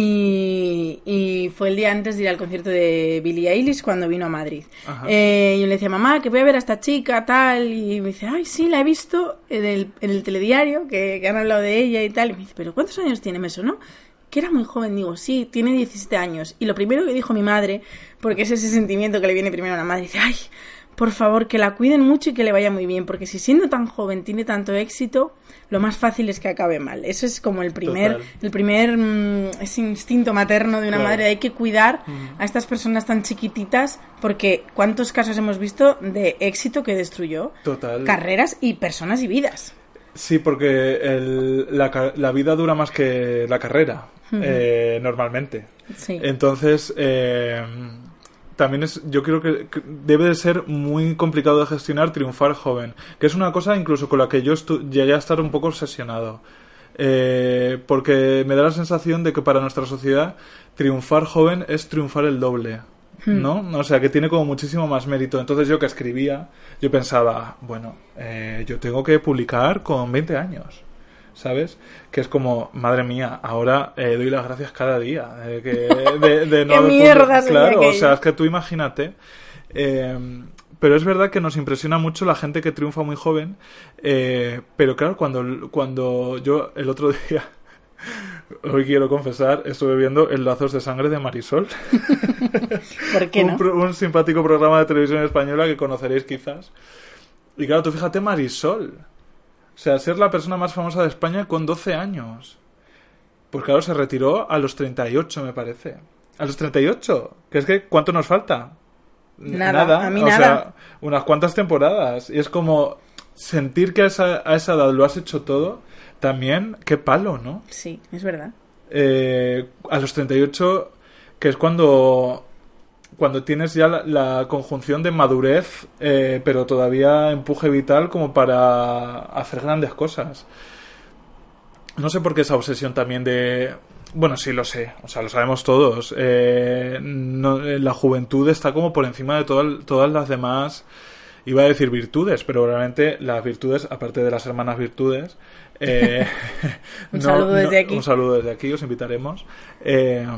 Y, y fue el día antes de ir al concierto de Billie Eilish cuando vino a Madrid. Eh, yo le decía, mamá, que voy a ver a esta chica, tal, y me dice, ay, sí, la he visto en el, en el telediario, que, que han hablado de ella y tal. Y me dice, ¿pero cuántos años tiene? Me sonó que era muy joven. Digo, sí, tiene diecisiete años. Y lo primero que dijo mi madre, porque es ese sentimiento que le viene primero a la madre, dice, ay, por favor, que la cuiden mucho y que le vaya muy bien, porque si siendo tan joven tiene tanto éxito, lo más fácil es que acabe mal. Eso es como el primer, Total. el primer mmm, ese instinto materno de una claro. madre. Hay que cuidar mm. a estas personas tan chiquititas, porque cuántos casos hemos visto de éxito que destruyó Total. carreras y personas y vidas. Sí, porque el, la, la vida dura más que la carrera, uh-huh. eh, normalmente. Sí. Entonces... Eh, también es, yo creo que debe de ser muy complicado de gestionar triunfar joven, que es una cosa incluso con la que yo estu- llegué a estar un poco obsesionado, eh, porque me da la sensación de que para nuestra sociedad triunfar joven es triunfar el doble, ¿no? O sea, que tiene como muchísimo más mérito. Entonces yo que escribía, yo pensaba, bueno, eh, yo tengo que publicar con veinte años, ¿sabes? Que es como, madre mía, ahora eh, doy las gracias cada día eh, que de, de no haber mierda claro, o sea, es que tú imagínate. Eh, pero es verdad que nos impresiona mucho la gente que triunfa muy joven, eh, pero claro, cuando, cuando yo el otro día, hoy quiero confesar, estuve viendo El Lazos de Sangre de Marisol. ¿Por qué no? un, pro, un simpático programa de televisión española que conoceréis quizás. Y claro, tú fíjate, Marisol. O sea, ser la persona más famosa de España con doce años. Pues claro, se retiró a los treinta y ocho, me parece. ¿A los treinta y ocho? Que es que, ¿cuánto nos falta? Nada, nada. A mí o nada. sea, unas cuantas temporadas. Y es como sentir que a esa, a esa edad lo has hecho todo, también, qué palo, ¿no? Sí, es verdad. Eh, a los treinta y ocho, que es cuando... cuando tienes ya la, la conjunción de madurez, eh, pero todavía empuje vital como para hacer grandes cosas. No sé por qué esa obsesión también de... Bueno, sí, lo sé, o sea, lo sabemos todos. Eh, no, la juventud está como por encima de toda, todas las demás, iba a decir virtudes, pero realmente las virtudes, aparte de las hermanas virtudes... Eh, un no, saludo desde no, aquí. Un saludo desde aquí, os invitaremos. Eh...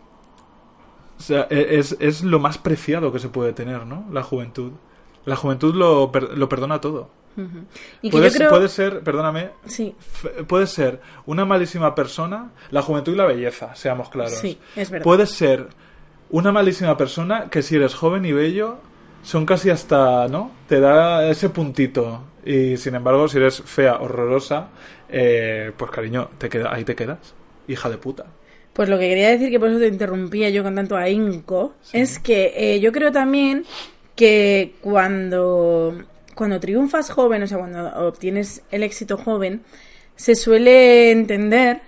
O sea, es, es lo más preciado que se puede tener, ¿no? La juventud. La juventud lo, per, lo perdona todo. Uh-huh. Y que puede, yo creo... puede ser, perdóname, sí. f- puede ser una malísima persona, la juventud y la belleza, seamos claros. Sí, es verdad. Puede ser una malísima persona que si eres joven y bello, son casi hasta, ¿no? Te da ese puntito. Y sin embargo, si eres fea, horrorosa, eh, pues cariño, te queda, ahí te quedas, hija de puta. Pues lo que quería decir, que por eso te interrumpía yo con tanto ahínco, sí. es que eh, yo creo también que cuando, cuando triunfas joven, o sea, cuando obtienes el éxito joven, se suele entender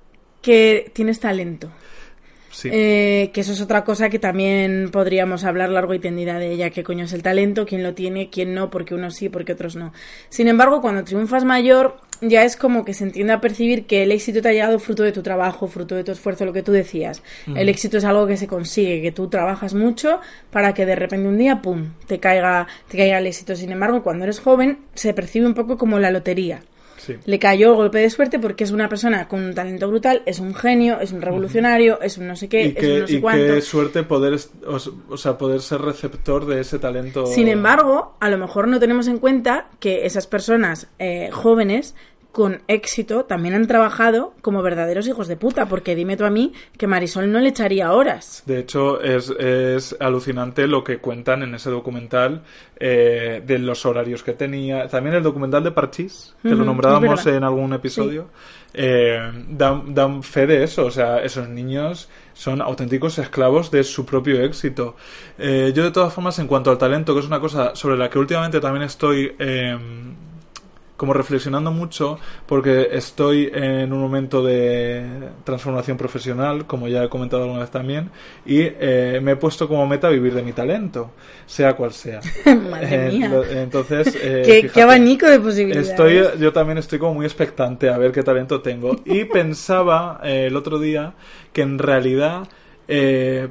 que tienes talento. Sí. Eh, que eso es otra cosa que también podríamos hablar largo y tendida de ella, qué coño es el talento, quién lo tiene, quién no, porque unos sí, porque otros no. Sin embargo, cuando triunfas mayor, ya es como que se entiende a percibir que el éxito te ha llegado fruto de tu trabajo, fruto de tu esfuerzo, lo que tú decías. Mm. El éxito es algo que se consigue, que tú trabajas mucho para que de repente un día, pum, te caiga, te caiga el éxito. Sin embargo, cuando eres joven, se percibe un poco como la lotería. Sí. Le cayó el golpe de suerte porque es una persona con un talento brutal, es un genio, es un revolucionario, uh-huh. es un no sé qué, y es que, un no sé y cuánto. Qué suerte poder, o, o sea, poder ser receptor de ese talento. Sin embargo, a lo mejor no tenemos en cuenta que esas personas eh, jóvenes con éxito también han trabajado como verdaderos hijos de puta, porque dime tú a mí que Marisol no le echaría horas. De hecho, es, es alucinante lo que cuentan en ese documental eh, de los horarios que tenía. También el documental de Parchís, que uh-huh, lo nombrábamos en algún episodio, sí. eh, dan, dan fe de eso. O sea, esos niños son auténticos esclavos de su propio éxito. Eh, yo, de todas formas, en cuanto al talento, que es una cosa sobre la que últimamente también estoy... Eh, como reflexionando mucho, porque estoy en un momento de transformación profesional, como ya he comentado alguna vez también, y eh, me he puesto como meta vivir de mi talento, sea cual sea. Madre eh, mía. Lo, entonces, eh, ¿Qué, fíjate, qué abanico de posibilidades. Estoy, yo también estoy como muy expectante a ver qué talento tengo. Y pensaba eh, el otro día que en realidad eh,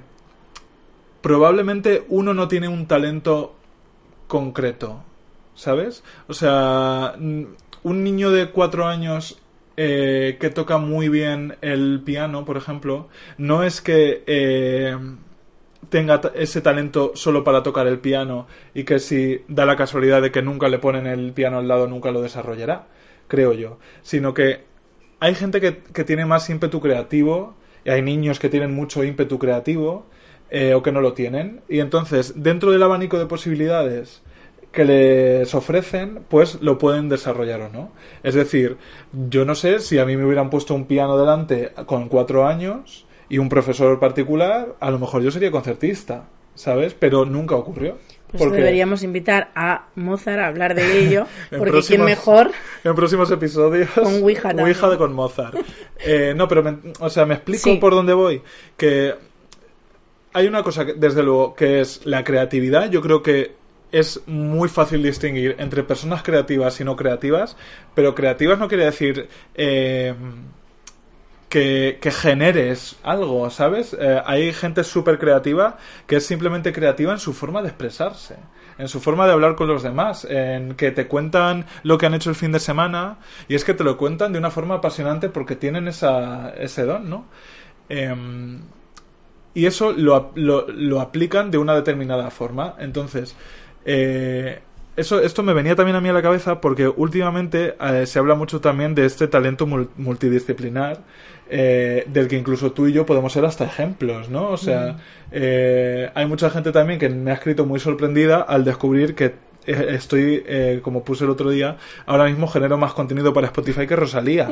probablemente uno no tiene un talento concreto, ¿sabes? O sea, un niño de cuatro años eh, que toca muy bien el piano, por ejemplo, no es que eh, tenga t- ese talento solo para tocar el piano y que si da la casualidad de que nunca le ponen el piano al lado nunca lo desarrollará, creo yo. Sino que hay gente que, que tiene más ímpetu creativo y hay niños que tienen mucho ímpetu creativo eh, o que no lo tienen. Y entonces, dentro del abanico de posibilidades que les ofrecen, pues lo pueden desarrollar o no. Es decir, yo no sé si a mí me hubieran puesto un piano delante con cuatro años y un profesor particular, a lo mejor yo sería concertista, ¿sabes? Pero nunca ocurrió. Pues porque deberíamos invitar a Mozart a hablar de ello, porque próximos, quién mejor en próximos episodios con Ouija, Ouija de con Mozart. Eh, no, pero me, o sea, me explico sí. por dónde voy. Que hay una cosa, que, desde luego, que es la creatividad. Yo creo que es muy fácil distinguir entre personas creativas y no creativas, pero creativas no quiere decir eh, que, que generes algo, ¿sabes? Eh, hay gente súper creativa que es simplemente creativa en su forma de expresarse, en su forma de hablar con los demás, en que te cuentan lo que han hecho el fin de semana y es que te lo cuentan de una forma apasionante porque tienen esa, ese don, ¿no? Eh, y eso lo, lo, lo aplican de una determinada forma. Entonces, Eh, eso, esto me venía también a mí a la cabeza porque últimamente eh, se habla mucho también de este talento mul- multidisciplinar eh, del que incluso tú y yo podemos ser hasta ejemplos, ¿no? O sea, mm. eh, hay mucha gente también que me ha escrito muy sorprendida al descubrir que estoy, eh, como puse el otro día, ahora mismo genero más contenido para Spotify que Rosalía.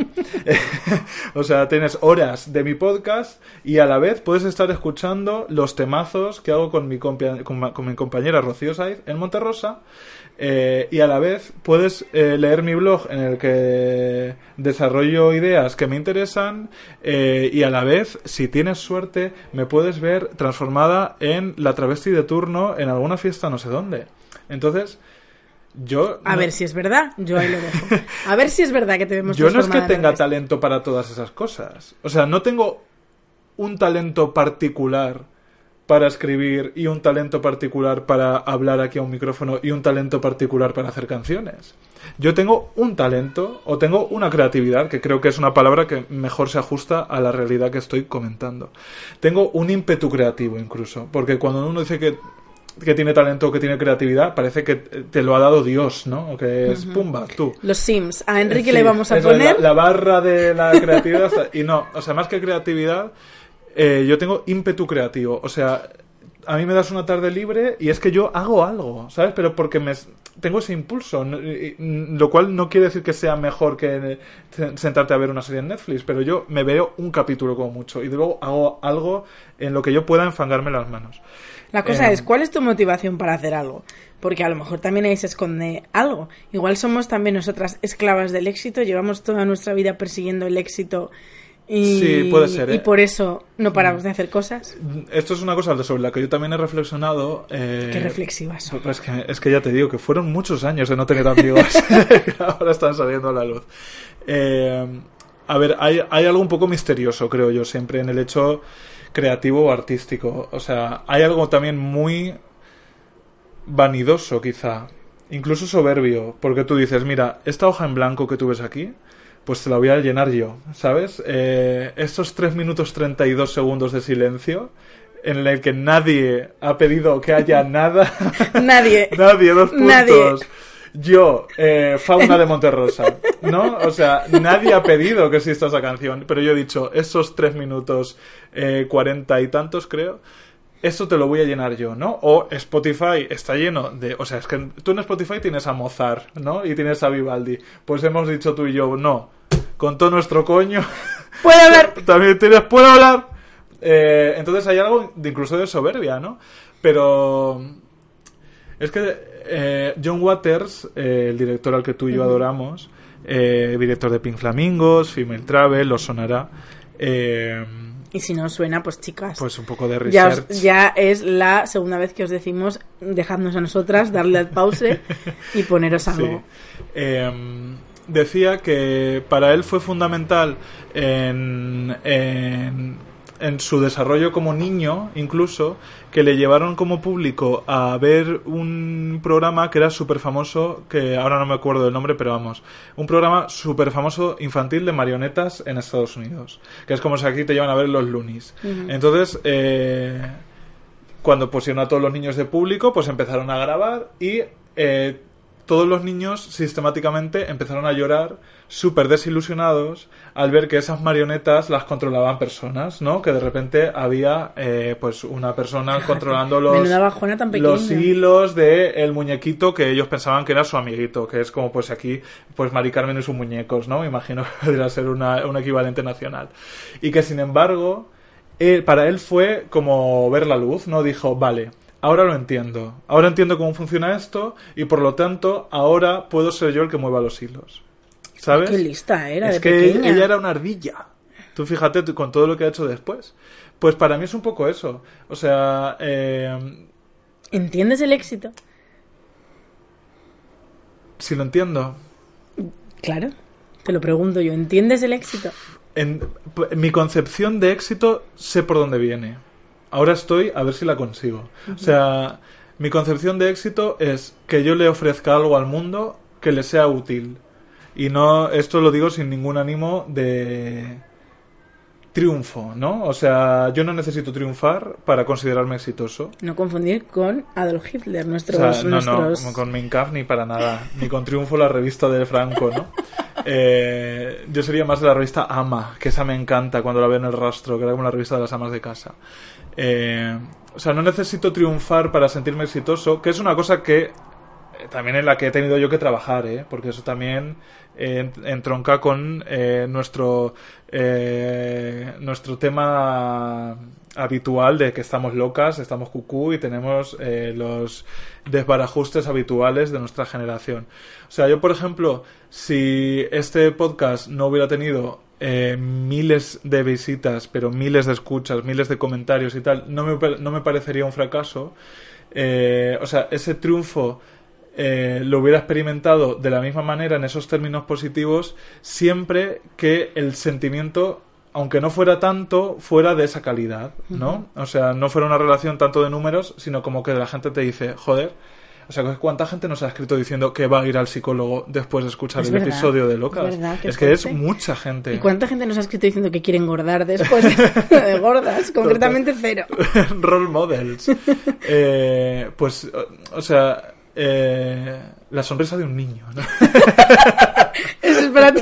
O sea, tienes horas de mi podcast y a la vez puedes estar escuchando los temazos que hago con mi, compa- con, con mi compañera Rocío Saiz en Monterrosa, eh, y a la vez puedes eh, leer mi blog en el que desarrollo ideas que me interesan, eh, y a la vez, si tienes suerte, me puedes ver transformada en la travesti de turno en alguna fiesta no sé dónde. Entonces, yo... A no... ver si es verdad, yo ahí lo dejo. A ver si es verdad que te vemos. Yo no es que tenga talento para todas esas cosas. O sea, no tengo un talento particular para escribir y un talento particular para hablar aquí a un micrófono y un talento particular para hacer canciones. Yo tengo un talento o tengo una creatividad, que creo que es una palabra que mejor se ajusta a la realidad que estoy comentando. Tengo un ímpetu creativo incluso, porque cuando uno dice que que tiene talento, que tiene creatividad, parece que te lo ha dado Dios, ¿no? O que es, uh-huh. pumba, tú. Los Sims. A Enrique sí, le vamos a eso, poner... La, la barra de la creatividad. Y no, o sea, más que creatividad, eh, yo tengo ímpetu creativo. O sea, a mí me das una tarde libre y es que yo hago algo, ¿sabes? Pero porque me... tengo ese impulso, lo cual no quiere decir que sea mejor que sentarte a ver una serie en Netflix, pero yo me veo un capítulo como mucho y luego hago algo en lo que yo pueda enfangarme las manos. La cosa eh, es, ¿cuál es tu motivación para hacer algo? Porque a lo mejor también ahí se esconde algo. Igual somos también nosotras esclavas del éxito, llevamos toda nuestra vida persiguiendo el éxito y, sí, puede ser, ¿eh? y por eso no paramos de hacer cosas. Esto es una cosa sobre la que yo también he reflexionado. Eh, Qué reflexivas. Pues es, que, es que ya te digo que fueron muchos años de no tener amigos que ahora están saliendo a la luz. Eh, a ver, hay, hay algo un poco misterioso, creo yo, siempre en el hecho creativo o artístico. O sea, hay algo también muy vanidoso, quizá, incluso soberbio, porque tú dices, mira, esta hoja en blanco que tú ves aquí, pues te la voy a llenar yo, ¿sabes? Eh, estos tres minutos treinta y dos segundos de silencio en el que nadie ha pedido que haya nada. Nadie. Nadie, dos puntos. Nadie. Yo, eh, Fauna de Monterrosa, ¿no? O sea, nadie ha pedido que exista esa canción, pero yo he dicho, esos tres minutos eh, cuarenta y tantos, creo, eso te lo voy a llenar yo, ¿no? O Spotify está lleno de... O sea, es que tú en Spotify tienes a Mozart, ¿no? Y tienes a Vivaldi. Pues hemos dicho tú y yo, no, con todo nuestro coño... ¡Puedo hablar! También tienes, ¿puedo hablar? Eh, entonces hay algo de, incluso de soberbia, ¿no? Pero... Es que eh, John Waters, eh, el director al que tú y yo uh-huh. adoramos, eh, director de Pink Flamingos, Female Travel, os sonará... Eh, y si no suena, pues chicas, pues un poco de ya, research. os, ya es la segunda vez que os decimos dejadnos a nosotras, darle al pause y poneros algo. Sí. Eh, decía que para él fue fundamental en, en, en su desarrollo como niño, incluso, que le llevaron como público a ver un programa que era súper famoso, que ahora no me acuerdo del nombre, pero vamos, un programa súper famoso infantil de marionetas en Estados Unidos, que es como si aquí te llevan a ver los Loonies. Uh-huh. Entonces, eh, cuando pusieron a todos los niños de público, pues empezaron a grabar y eh, todos los niños sistemáticamente empezaron a llorar súper desilusionados al ver que esas marionetas las controlaban personas, ¿no? Que de repente había eh, pues una persona controlando los, tan los hilos del muñequito que ellos pensaban que era su amiguito, que es como pues aquí pues Mari Carmen y sus muñecos, ¿no? Me imagino que podría ser una, un equivalente nacional. Y que sin embargo, él, para él fue como ver la luz, ¿no? Dijo, vale, ahora lo entiendo. Ahora entiendo cómo funciona esto y por lo tanto ahora puedo ser yo el que mueva los hilos. ¿Sabes? Qué lista era, es de que pequeña. Ella era una ardilla. Tú fíjate tú, con todo lo que ha hecho después. Pues para mí es un poco eso. O sea... Eh... ¿Entiendes el éxito? Si lo entiendo. Claro. Te lo pregunto yo. ¿Entiendes el éxito? En, en mi concepción de éxito sé por dónde viene. Ahora estoy a ver si la consigo. Uh-huh. O sea, mi concepción de éxito es que yo le ofrezca algo al mundo que le sea útil. Y no, esto lo digo sin ningún ánimo de triunfo, ¿no? O sea, yo no necesito triunfar para considerarme exitoso. No confundir con Adolf Hitler, nuestros... O sea, no, nuestros... no, con Mein Kampf ni para nada. Ni con Triunfo, la revista de Franco, ¿no? Eh, yo sería más de la revista Ama, que esa me encanta cuando la veo en el rastro, que era como la revista de las amas de casa. Eh, o sea, no necesito triunfar para sentirme exitoso, que es una cosa que también en la que he tenido yo que trabajar, ¿eh? Porque eso también eh, entronca con eh, nuestro eh, nuestro tema habitual de que estamos locas, estamos cucú y tenemos eh, los desbarajustes habituales de nuestra generación. O sea, yo, por ejemplo, si este podcast no hubiera tenido eh, miles de visitas, pero miles de escuchas, miles de comentarios y tal, no me, no me parecería un fracaso. Eh, o sea, ese triunfo Eh, lo hubiera experimentado de la misma manera en esos términos positivos siempre que el sentimiento, aunque no fuera tanto, fuera de esa calidad, ¿no? Uh-huh. O sea, no fuera una relación tanto de números, sino como que la gente te dice, joder, O sea, ¿cuánta gente nos ha escrito diciendo que va a ir al psicólogo después de escuchar es el verdad, episodio de Locas? Es, verdad, es que es mucha gente. ¿Y cuánta gente nos ha escrito diciendo que quiere engordar después de gordas? Concretamente cero. Role models. eh, pues, o sea, eh, la sonrisa de un niño, ¿no? Eso es para ti.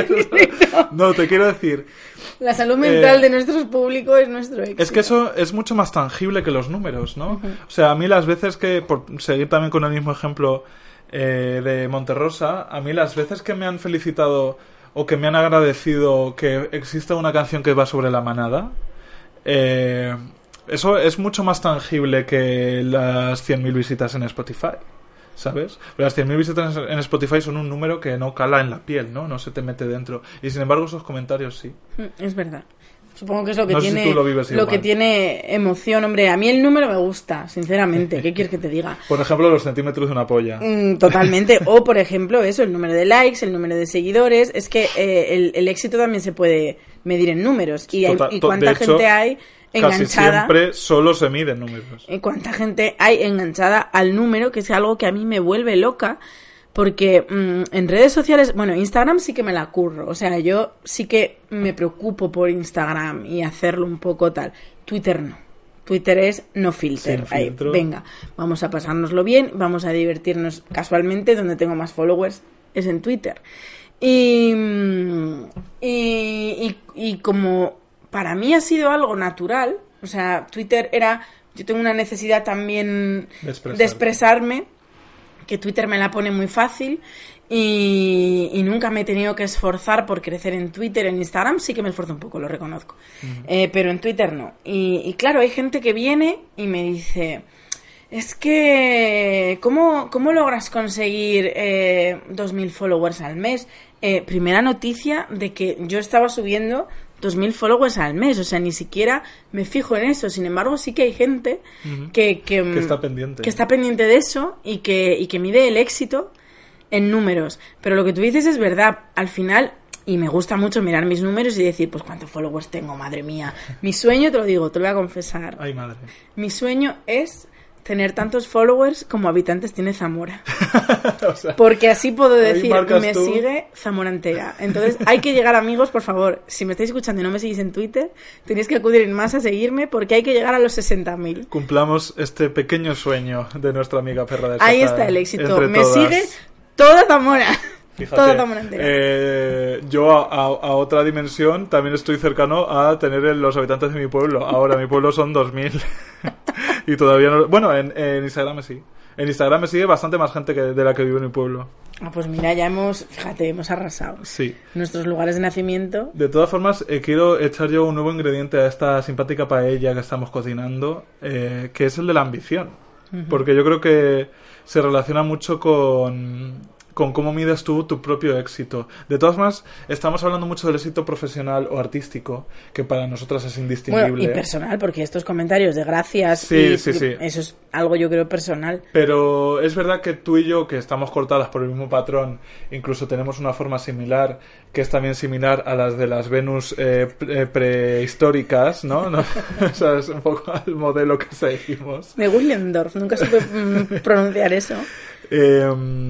No, te quiero decir... La salud mental eh, de nuestros públicos es nuestro éxito. Es que eso es mucho más tangible que los números, ¿no? Uh-huh. O sea, a mí las veces que, por seguir también con el mismo ejemplo eh, de Monterrosa, a mí las veces que me han felicitado o que me han agradecido que exista una canción que va sobre la manada, eh, eso es mucho más tangible que las cien mil visitas en Spotify. ¿Sabes? Pero las cien mil visitas en Spotify son un número que no cala en la piel, ¿no? No se te mete dentro. Y sin embargo esos comentarios sí. Es verdad. Supongo que es lo que no tiene sé si tú lo vives lo igual. que tiene emoción, hombre. A mí el número me gusta, sinceramente. ¿Qué quieres que te diga? Por ejemplo, los centímetros de una polla. Mm, totalmente. O, por ejemplo, eso, el número de likes, el número de seguidores. Es que eh, el, el éxito también se puede medir en números. Y, Total, hay, y cuánta hecho, gente hay enganchada. Casi siempre solo se miden números. Y cuánta gente hay enganchada al número, que es algo que a mí me vuelve loca. Porque mmm, en redes sociales, bueno, Instagram sí que me la curro, o sea, yo sí que me preocupo por Instagram y hacerlo un poco tal. Twitter no. Twitter es no filter. Ahí, venga, vamos a pasárnoslo bien, vamos a divertirnos casualmente. Donde tengo más followers es en Twitter. Y, y, y, y como para mí ha sido algo natural, o sea, Twitter era... Yo tengo una necesidad también de, expresar. de expresarme, que Twitter me la pone muy fácil y, y nunca me he tenido que esforzar por crecer en Twitter. En Instagram sí que me esfuerzo un poco, lo reconozco, uh-huh. eh, pero en Twitter no. Y, y claro, hay gente que viene y me dice, es que ¿cómo, cómo logras conseguir eh, dos mil followers al mes? Eh, primera noticia de que yo estaba subiendo dos mil followers al mes, o sea, ni siquiera me fijo en eso. Sin embargo, sí que hay gente uh-huh. que, que, que está pendiente que está pendiente de eso y que, y que mide el éxito en números. Pero lo que tú dices es verdad, al final, y me gusta mucho mirar mis números y decir, pues cuántos followers tengo, madre mía. Mi sueño, te lo digo, te lo voy a confesar. Ay, madre. Mi sueño es tener tantos followers como habitantes tiene Zamora. O sea, porque así puedo decir, me tú. sigue Zamora entera. Entonces hay que llegar, amigos, por favor, si me estáis escuchando y no me seguís en Twitter, tenéis que acudir en masa a seguirme porque hay que llegar a los sesenta mil. Cumplamos este pequeño sueño de nuestra amiga Perra de Sofá. Ahí está el éxito. Me todas. sigue toda Zamora. Fíjate, toda Zamora entera. Eh, yo a, a, a otra dimensión también estoy cercano a tener los habitantes de mi pueblo. Ahora mi pueblo son dos mil. Y todavía no... Bueno, en, en Instagram me sigue. En Instagram me sigue bastante más gente que de la que vive en mi pueblo. Ah, pues mira, ya hemos... Fíjate, hemos arrasado. Sí. Nuestros lugares de nacimiento. De todas formas, eh, quiero echar yo un nuevo ingrediente a esta simpática paella que estamos cocinando, eh, que es el de la ambición. Uh-huh. Porque yo creo que se relaciona mucho con... con cómo mides tú tu propio éxito. De todas formas, estamos hablando mucho del éxito profesional o artístico, que para nosotras es indistinguible. Bueno, y personal, porque estos comentarios de gracias, sí, y, sí, sí. eso es algo, yo creo, personal. Pero es verdad que tú y yo, que estamos cortadas por el mismo patrón, incluso tenemos una forma similar, que es también similar a las de las Venus eh, prehistóricas, ¿no? ¿no? O sea, es un poco el modelo que seguimos. De Willendorf, nunca supe pronunciar eso. Eh...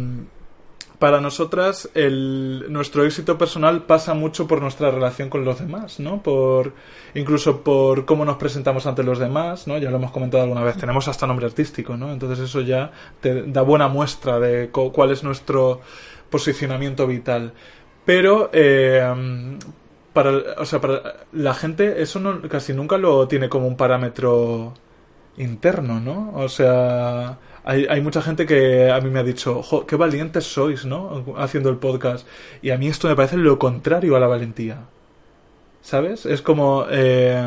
Para nosotras, el, nuestro éxito personal pasa mucho por nuestra relación con los demás, ¿no? Por, incluso por cómo nos presentamos ante los demás, ¿no? Ya lo hemos comentado alguna vez, tenemos hasta nombre artístico, ¿no? Entonces eso ya te da buena muestra de co- cuál es nuestro posicionamiento vital. Pero, eh, para, o sea, para la gente eso no, casi nunca lo tiene como un parámetro interno, ¿no? O sea... Hay, hay mucha gente que a mí me ha dicho, jo, qué valientes sois, ¿no? Haciendo el podcast. Y a mí esto me parece lo contrario a la valentía. ¿Sabes? Es como... Eh,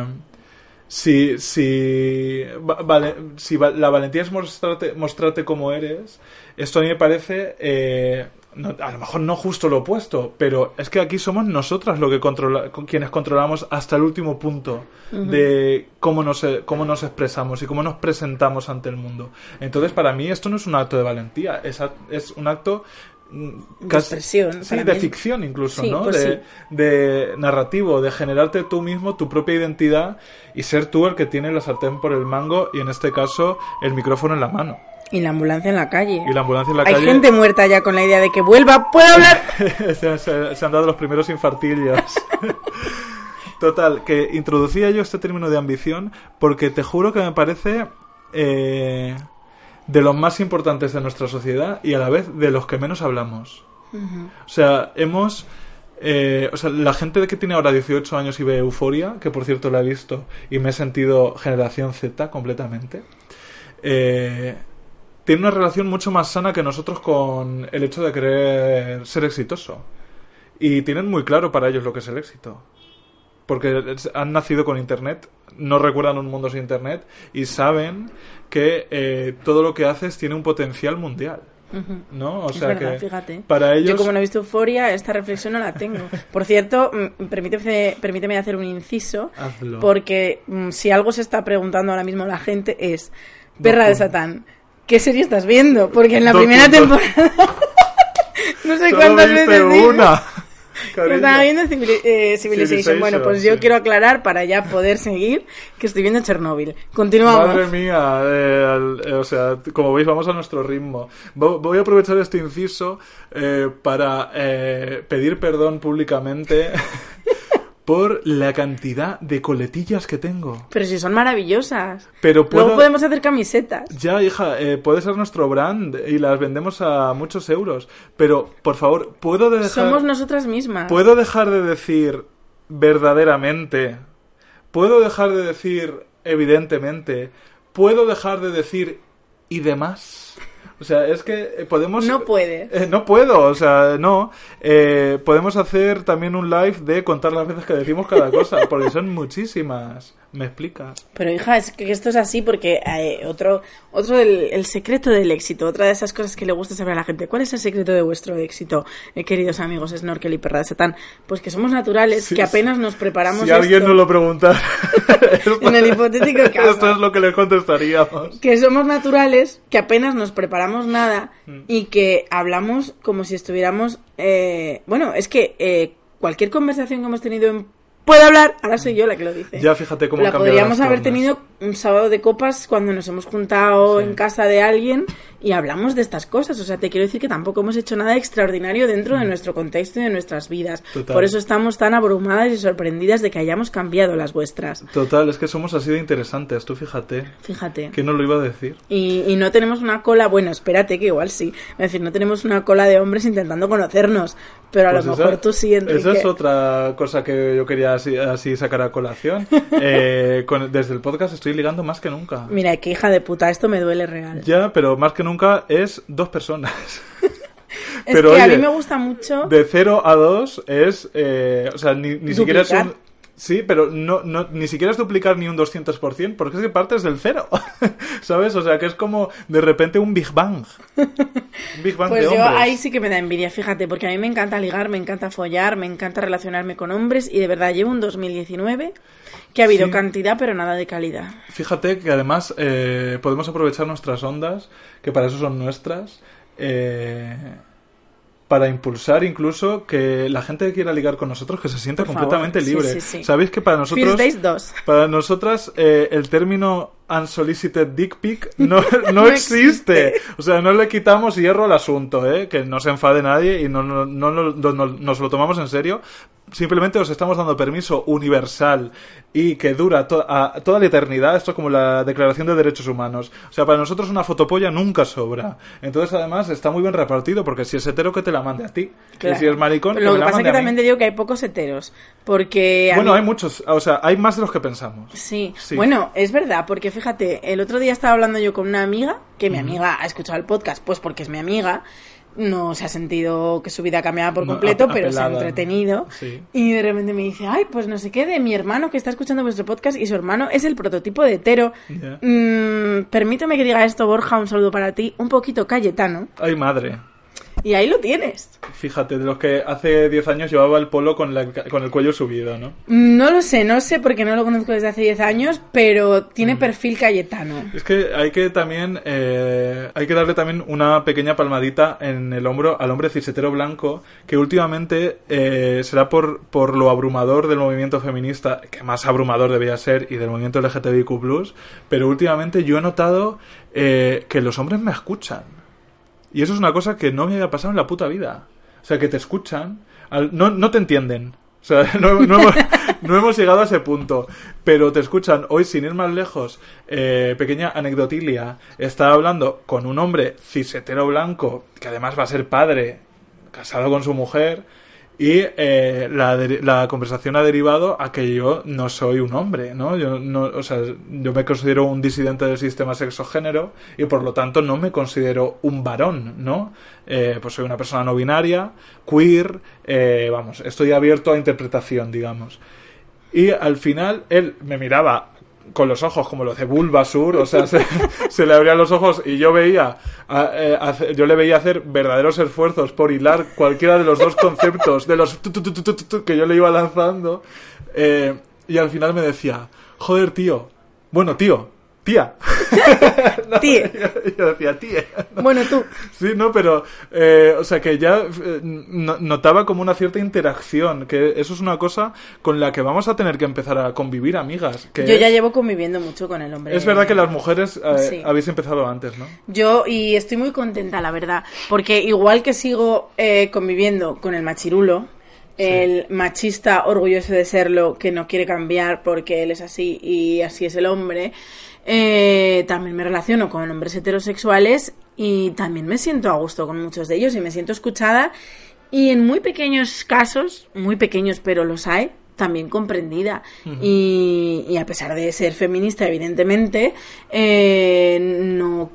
si si, vale, si va, la valentía es mostrarte, mostrarte como eres, esto a mí me parece... Eh, no, a lo mejor no justo lo opuesto, pero es que aquí somos nosotras lo que controla, quienes controlamos hasta el último punto uh-huh. de cómo nos, cómo nos expresamos y cómo nos presentamos ante el mundo. Entonces, para mí esto no es un acto de valentía, es, es un acto casi, de expresión, sí, de ficción incluso, sí, ¿no? Pues de, sí. de narrativo, de generarte tú mismo tu propia identidad y ser tú el que tiene la sartén por el mango y en este caso el micrófono en la mano. Y la ambulancia en la calle. Y la ambulancia en la Hay calle. Hay gente muerta ya con la idea de que vuelva, ¿puedo hablar? se, se, se han dado los primeros infartillos. Total, que introducía yo este término de ambición porque te juro que me parece eh, de los más importantes de nuestra sociedad y a la vez de los que menos hablamos. Uh-huh. O sea, hemos... Eh, o sea, la gente que tiene ahora dieciocho años y ve Euphoria, que por cierto la he visto y me he sentido generación Z completamente, eh, tiene una relación mucho más sana que nosotros con el hecho de querer ser exitoso. Y tienen muy claro para ellos lo que es el éxito. Porque han nacido con Internet, no recuerdan un mundo sin Internet y saben que eh, todo lo que haces tiene un potencial mundial. Uh-huh. ¿No? O es sea verdad, que fíjate. Para ellos... Yo como no he visto Euphoria, esta reflexión no la tengo. Por cierto, permíteme, permíteme hacer un inciso. Hazlo. Porque um, si algo se está preguntando ahora mismo la gente es, Perra no, de Satán, ¿qué serie estás viendo? Porque en la primera puntos. temporada no sé Solo cuántas veces una. Estaba viendo Civil, eh, Civilization. Civilization. Bueno, pues yo sí. quiero aclarar para ya poder seguir que estoy viendo Chernobyl. Continuamos. Madre mía, eh, al, eh, o sea, como veis vamos a nuestro ritmo. Voy a aprovechar este inciso eh, para eh, pedir perdón públicamente por la cantidad de coletillas que tengo. Pero si son maravillosas. Pero puedo... Luego podemos hacer camisetas. Ya, hija, eh, puede ser nuestro brand y las vendemos a muchos euros. Pero, por favor, ¿puedo dejar... Somos nosotras mismas. ¿Puedo dejar de decir verdaderamente? ¿Puedo dejar de decir evidentemente? ¿Puedo dejar de decir y demás? O sea, es que podemos... No puede. Eh, no puedo, o sea, no. Eh, podemos hacer también un live de contar las veces que decimos cada cosa, porque son muchísimas. ¿Me explicas? Pero hija, es que esto es así porque eh, otro otro del el secreto del éxito, otra de esas cosas que le gusta saber a la gente. ¿Cuál es el secreto de vuestro éxito, eh, queridos amigos Snorkel y Perra de Satán? Pues que somos naturales, sí, que apenas nos preparamos Si alguien esto, nos lo preguntara en el hipotético caso, esto es lo que le contestaríamos. Que somos naturales, que apenas nos preparamos nada mm. y que hablamos como si estuviéramos... Eh, bueno, es que eh, cualquier conversación que hemos tenido en Puedo hablar, ahora soy yo la que lo dice. Ya fíjate cómo la podríamos haber tenido un sábado de copas cuando nos hemos juntado sí. en casa de alguien y hablamos de estas cosas. O sea, te quiero decir que tampoco hemos hecho nada extraordinario dentro mm. de nuestro contexto y de nuestras vidas. Total. Por eso estamos tan abrumadas y sorprendidas de que hayamos cambiado las vuestras. Total, es que somos así de interesantes, tú fíjate. Fíjate. ¿Quién nos lo iba a decir? Y, y no tenemos una cola, bueno, espérate que igual sí. Es decir, no tenemos una cola de hombres intentando conocernos, pero a pues lo esa, mejor tú sí, Enrique. Esa es otra cosa que yo quería así, así sacar a colación. eh, con, desde el podcast estoy ligando más que nunca. Mira, qué hija de puta, esto me duele real. Ya, pero más que nunca es dos personas. Es pero, que oye, a mí me gusta mucho... De cero a dos es... Eh, o sea, ni, ni siquiera es un... Sí, pero no, no, ni siquiera es duplicar ni un doscientos por ciento, porque es que partes del cero, ¿sabes? O sea, que es como de repente un Big Bang. Un Big Bang pues de hombres. Yo ahí sí que me da envidia, fíjate, porque a mí me encanta ligar, me encanta follar, me encanta relacionarme con hombres y de verdad llevo un dos mil diecinueve que ha habido sí. cantidad pero nada de calidad. Fíjate que además eh, podemos aprovechar nuestras ondas, que para eso son nuestras, eh... para impulsar incluso que la gente que quiera ligar con nosotros que se sienta Por completamente favor. libre. Sí, sí, sí. Sabéis que para nosotros First Days dos. Para nosotras eh, el término unsolicited dick pic no, no, no existe. existe. O sea, no le quitamos hierro al asunto, ¿eh? Que no se enfade nadie y no, no, no, no, no, no nos lo tomamos en serio. Simplemente os estamos dando permiso universal y que dura to- a toda la eternidad. Esto es como la Declaración de Derechos Humanos. O sea, para nosotros una fotopolla nunca sobra. Entonces, además, está muy bien repartido porque si es hetero, que te la mande a ti. Claro. Y si es maricón, Lo que, que me la pasa es mande que a también mí. te digo que hay pocos heteros. Porque Bueno, mí... hay muchos. O sea, hay más de los que pensamos. Sí. sí. Bueno, es verdad, porque fíjate, el otro día estaba hablando yo con una amiga, que mi amiga ha escuchado el podcast, pues porque es mi amiga. No se ha sentido que su vida cambiaba por completo, no, pero se ha entretenido. Sí. Y de repente me dice, ay, pues no sé qué, de mi hermano que está escuchando vuestro podcast y su hermano es el prototipo de hetero. Yeah. Mm, permíteme que diga esto, Borja, un saludo para ti, un poquito Cayetano. Ay, madre. Y ahí lo tienes. Fíjate, de los que hace diez años llevaba el polo con, la, con el cuello subido, ¿no? No lo sé, no sé porque no lo conozco desde hace diez años, pero tiene mm. perfil Cayetano. Es que hay que también, eh, hay que darle también una pequeña palmadita en el hombro al hombre cisetero blanco, que últimamente eh, será por, por lo abrumador del movimiento feminista, que más abrumador debía ser, y del movimiento L G T B I Q plus, pero últimamente yo he notado eh, que los hombres me escuchan. Y eso es una cosa que no me había pasado en la puta vida. O sea, que te escuchan, al, no, no te entienden. O sea, no, no, hemos, no hemos llegado a ese punto. Pero te escuchan. Hoy, sin ir más lejos, eh, pequeña anecdotilia, estaba hablando con un hombre cisetero blanco, que además va a ser padre, casado con su mujer, y eh, la, de, la conversación ha derivado a que yo no soy un hombre, ¿no? Yo no, o sea, yo me considero un disidente del sistema sexogénero y por lo tanto no me considero un varón, ¿no? Eh, pues soy una persona no binaria, queer, eh, vamos, estoy abierto a interpretación, digamos. Y al final él me miraba con los ojos como los de Bulbasur, o sea, se, se le abrían los ojos y yo veía, a, eh, hace, yo le veía hacer verdaderos esfuerzos por hilar cualquiera de los dos conceptos de los tu, tu, tu, tu, tu, tu, que yo le iba lanzando, eh, y al final me decía, joder, tío, bueno, tío, tía. No, Tíe. Yo, yo decía, tía. No. Bueno, tú. Sí, no, pero, eh, o sea, que ya eh, no, notaba como una cierta interacción, que eso es una cosa con la que vamos a tener que empezar a convivir, amigas. Que yo es, ya llevo conviviendo mucho con el hombre. Es verdad que las mujeres eh, sí. habéis empezado antes, ¿no? Yo, y estoy muy contenta, la verdad, porque igual que sigo eh, conviviendo con el machirulo, sí. el machista orgulloso de serlo, que no quiere cambiar porque él es así y así es el hombre, eh, también me relaciono con hombres heterosexuales y también me siento a gusto con muchos de ellos y me siento escuchada y en muy pequeños casos, muy pequeños pero los hay, también comprendida. Uh-huh. y, y a pesar de ser feminista, evidentemente, eh, no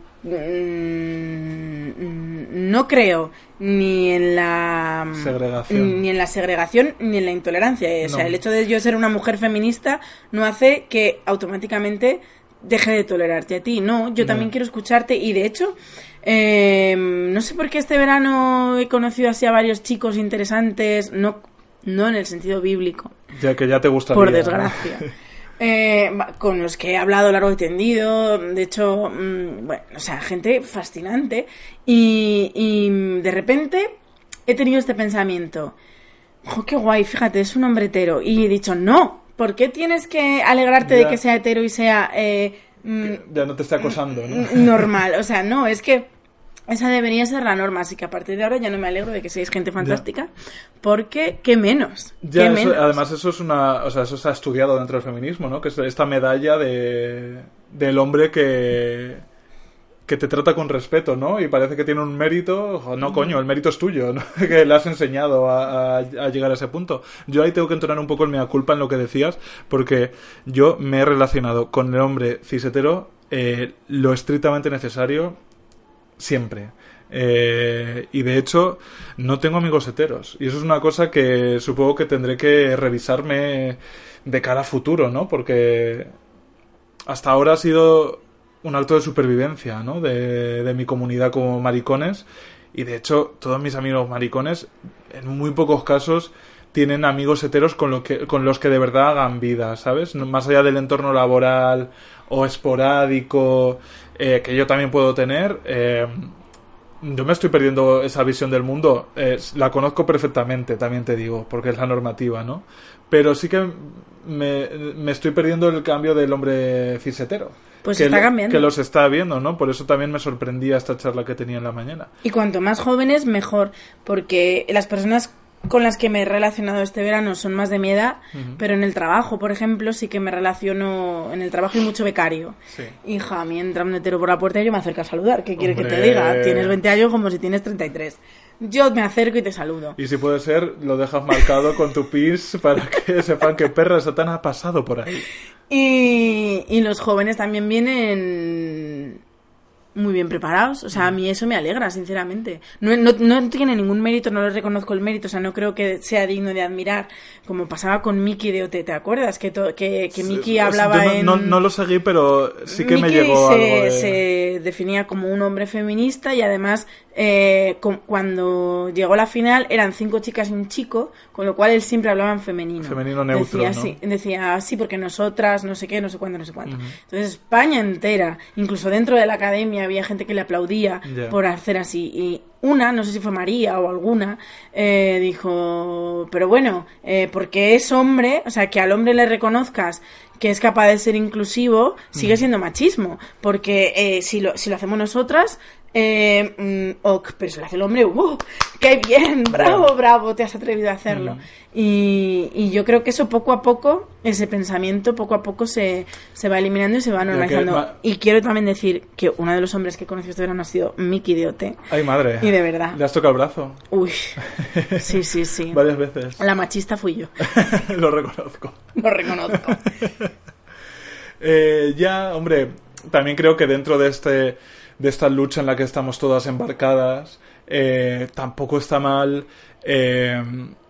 no creo ni en la segregación. ni en la segregación ni en la intolerancia. O sea, no. El hecho de yo ser una mujer feminista no hace que automáticamente deje de tolerarte a ti. No, yo no. también quiero escucharte y de hecho eh, no sé por qué este verano he conocido así a varios chicos interesantes, no, no en el sentido bíblico. Ya que ya te gustaría. Por desgracia. Eh, con los que he hablado largo y tendido, de hecho, mmm, bueno, o sea, gente fascinante y, y de repente he tenido este pensamiento, ¡oh, qué guay! Fíjate, es un hombre hetero, y he dicho, no, ¿por qué tienes que alegrarte ya. de que sea hetero y sea eh, mmm, ya no te está acosando, ¿no? normal? O sea, no, es que esa debería ser la norma, así que a partir de ahora ya no me alegro de que seáis gente fantástica, ya. porque qué menos. Ya, ¿Qué eso, menos? Además eso es una, o sea, eso se ha estudiado dentro del feminismo, ¿no? Que es esta medalla de del hombre que que te trata con respeto, ¿no? Y parece que tiene un mérito, no coño, el mérito es tuyo, ¿no? Que le has enseñado a, a, a llegar a ese punto. Yo ahí tengo que entonar un poco el mea culpa en lo que decías, porque yo me he relacionado con el hombre cisetero eh, lo estrictamente necesario siempre. Eh, y de hecho no tengo amigos heteros y eso es una cosa que supongo que tendré que revisarme de cara a futuro, ¿no? Porque hasta ahora ha sido un acto de supervivencia, ¿no? De, de mi comunidad como maricones y de hecho todos mis amigos maricones en muy pocos casos tienen amigos heteros con, lo que, con los que de verdad hagan vida, ¿sabes? Más allá del entorno laboral o esporádico eh, que yo también puedo tener, eh, yo me estoy perdiendo esa visión del mundo. Eh, la conozco perfectamente, también te digo, porque es la normativa, ¿no? Pero sí que me, me estoy perdiendo el cambio del hombre cisetero. Pues que está lo, cambiando. Que los está viendo, ¿no? Por eso también me sorprendía esta charla que tenía en la mañana. Y cuanto más jóvenes, mejor. Porque las personas con las que me he relacionado este verano son más de mi edad, uh-huh. pero en el trabajo, por ejemplo, sí que me relaciono. En el trabajo hay mucho becario. Sí. Hija, a mí entra un hetero por la puerta y yo me acerco a saludar. ¿Qué quiere que te diga? Tienes veinte años como si tienes treinta y tres. Yo me acerco y te saludo. Y si puede ser, lo dejas marcado con tu pis para que sepan que perra Satán ha pasado por ahí. Y, y los jóvenes también vienen muy bien preparados. O sea, a mí eso me alegra, sinceramente. No, no, no tiene ningún mérito, no le reconozco el mérito. O sea, no creo que sea digno de admirar. Como pasaba con Miki de O T, ¿te acuerdas? Que, to, que, que Miki hablaba no, en... No, no lo seguí, pero sí que Miki me llegó se, algo de... se definía como un hombre feminista y además eh, con, cuando llegó la final eran cinco chicas y un chico, con lo cual él siempre hablaba en femenino. Femenino neutro, decía, ¿no? sí, decía, sí, porque nosotras, no sé qué, no sé cuánto, no sé cuánto. Uh-huh. Entonces España entera, incluso dentro de la academia había gente que le aplaudía yeah. por hacer así. Y una, no sé si fue María o alguna, eh, dijo, pero bueno, eh, porque es hombre, o sea, que al hombre le reconozcas que es capaz de ser inclusivo, sigue siendo machismo, porque eh, si lo si lo hacemos nosotras, eh, mm, ok, pero si lo hace el hombre, ¡uh! ¡Qué bien! ¡Bravo, yeah. bravo! Te has atrevido a hacerlo. Mm. Y, y yo creo que eso poco a poco, ese pensamiento poco a poco se, se va eliminando y se va normalizando. Va... Y quiero también decir que uno de los hombres que he conocido este verano ha sido Miki de O T. ¡Ay, madre! Y de verdad. ¿Le has tocado el brazo? Uy, sí, sí, sí. Varias veces. La machista fui yo. Lo reconozco. Lo reconozco. eh, ya, hombre, también creo que dentro de este de esta lucha en la que estamos todas embarcadas, eh, tampoco está mal eh,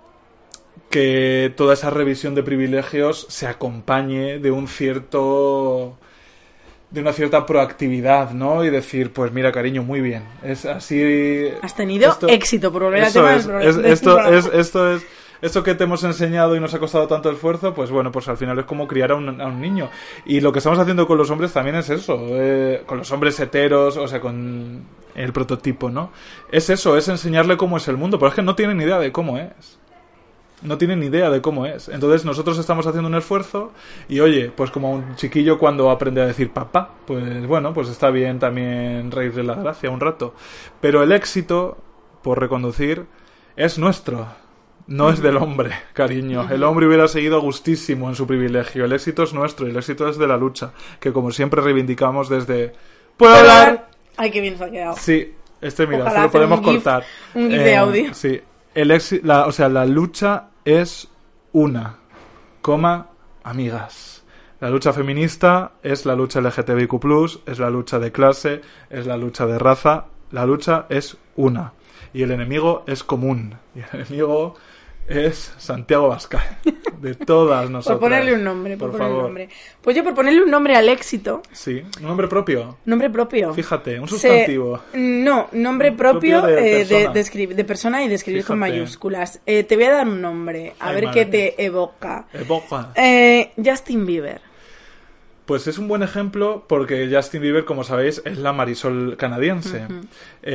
que toda esa revisión de privilegios se acompañe de un cierto de una cierta proactividad, ¿no? Y decir, pues mira, cariño, muy bien, es así. Has tenido esto, éxito por volver a tema es, es, esto es esto es Esto que te hemos enseñado y nos ha costado tanto esfuerzo, pues bueno, pues al final es como criar a un, a un niño. Y lo que estamos haciendo con los hombres también es eso, eh, con los hombres heteros, o sea, con el prototipo, ¿no? Es eso, es enseñarle cómo es el mundo, pero es que no tienen ni idea de cómo es. No tienen ni idea de cómo es. Entonces nosotros estamos haciendo un esfuerzo y oye, pues como un chiquillo cuando aprende a decir papá, pues bueno, pues está bien también reírle la gracia un rato. Pero el éxito, por reconducir, es nuestro. No es del hombre, cariño. El hombre hubiera seguido gustísimo en su privilegio. El éxito es nuestro y el éxito es de la lucha, que como siempre reivindicamos desde... ¿Puedo hablar? Ay, qué bien se ha quedado. Sí, este mira, Ojalá se lo podemos un gif, cortar. Un gif eh, de audio. Sí, el éxito, la, o sea, la lucha es una, coma, amigas. La lucha feminista es la lucha L G T B I Q plus, es la lucha de clase, es la lucha de raza. La lucha es una. Y el enemigo es común. Y el enemigo es Santiago Abascal. De todas nosotras. Por ponerle un nombre, por, por ponerle favor. un nombre. Pues yo por ponerle un nombre al éxito. Sí, un nombre propio. Nombre propio. Fíjate, un sustantivo. Se... No, nombre propio, propio de, eh, persona. De, de, escribir, de persona y de escribir Fíjate. Con mayúsculas. Eh, te voy a dar un nombre, a Ay, ver madre. qué te evoca. Evoca. Eh, Justin Bieber. Pues es un buen ejemplo porque Justin Bieber, como sabéis, es la Marisol canadiense. Uh-huh.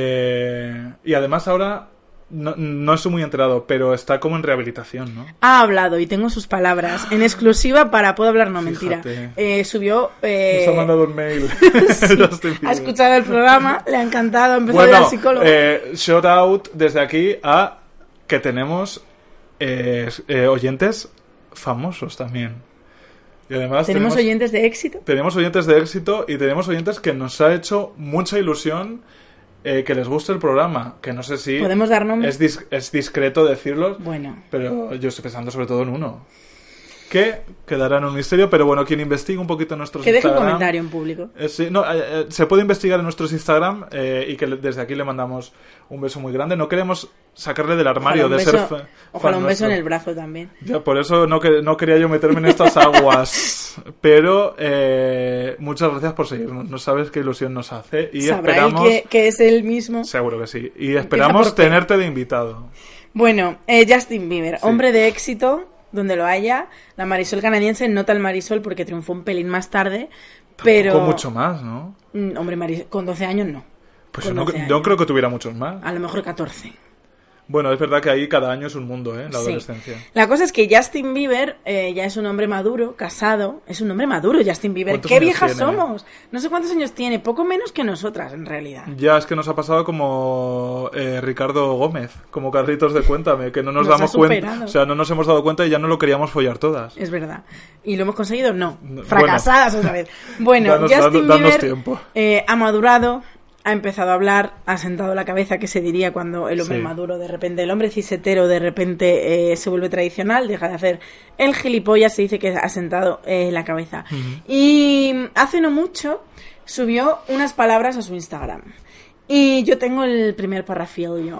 Eh, y además ahora... No, no estoy muy enterado, pero está como en rehabilitación, ¿no? Ha hablado y tengo sus palabras en exclusiva para Puedo Hablar, no mentira. Eh, subió... Eh... Nos ha mandado un mail. Sí, ha escuchado el programa, le ha encantado, ha empezado bueno, a ir al psicólogo. Eh, shout out desde aquí a que tenemos eh, eh, oyentes famosos también. Y además ¿Tenemos, tenemos oyentes de éxito? Tenemos oyentes de éxito y tenemos oyentes que nos ha hecho mucha ilusión eh, que les guste el programa. Que no sé si... ¿Podemos dar nombres? Es, dis- es discreto decirlos. Bueno. Pero yo estoy pensando sobre todo en uno. Que quedará en un misterio, pero bueno, quien investigue un poquito en nuestros que Instagram... Que deje un comentario en público. Eh, sí, no, eh, eh, se puede investigar en nuestros Instagram eh, y que le, desde aquí le mandamos un beso muy grande. No queremos sacarle del armario ojalá de beso, ser fa- Ojalá un beso nuestro. en el brazo también. Ya, por eso no, que, no quería yo meterme en estas aguas. Pero eh, muchas gracias por seguirnos. No sabes qué ilusión nos hace. Y ¿Sabrá esperamos... él que, que es el mismo? Seguro que sí. Y esperamos tenerte de invitado. Bueno, eh, Justin Bieber, Sí. hombre de éxito... donde lo haya. La Marisol canadiense, no tal Marisol porque triunfó un pelín más tarde, pero... Tampoco mucho más, ¿no? Mm, hombre, Marisol, con doce años no. Pues Con yo no, doce yo años. creo que tuviera muchos más. A lo mejor catorce. Bueno, es verdad que ahí cada año es un mundo, ¿eh? La Sí. adolescencia. La cosa es que Justin Bieber eh, ya es un hombre maduro, casado. Es un hombre maduro, Justin Bieber. ¿Cuántos ¡Qué años viejas tiene? somos! No sé cuántos años tiene, poco menos que nosotras, en realidad. Ya, es que nos ha pasado como eh, Ricardo Gómez, como Carlitos de Cuéntame, que no nos, Nos ha damos cuenta, superado. o sea, no nos hemos dado cuenta y ya no lo queríamos follar todas. Es verdad. ¿Y lo hemos conseguido? No. No, Fracasadas otra vez. Bueno, Danos- Justin danos Bieber tiempo. eh, ha madurado, ha empezado a hablar, ha sentado la cabeza, que se diría cuando el hombre Sí. maduro, de repente, el hombre cisetero, de repente eh, se vuelve tradicional, deja de hacer el gilipollas, se dice que ha sentado eh, la cabeza. Ujú. Y hace no mucho subió unas palabras a su Instagram. Y yo tengo el primer parrafillo.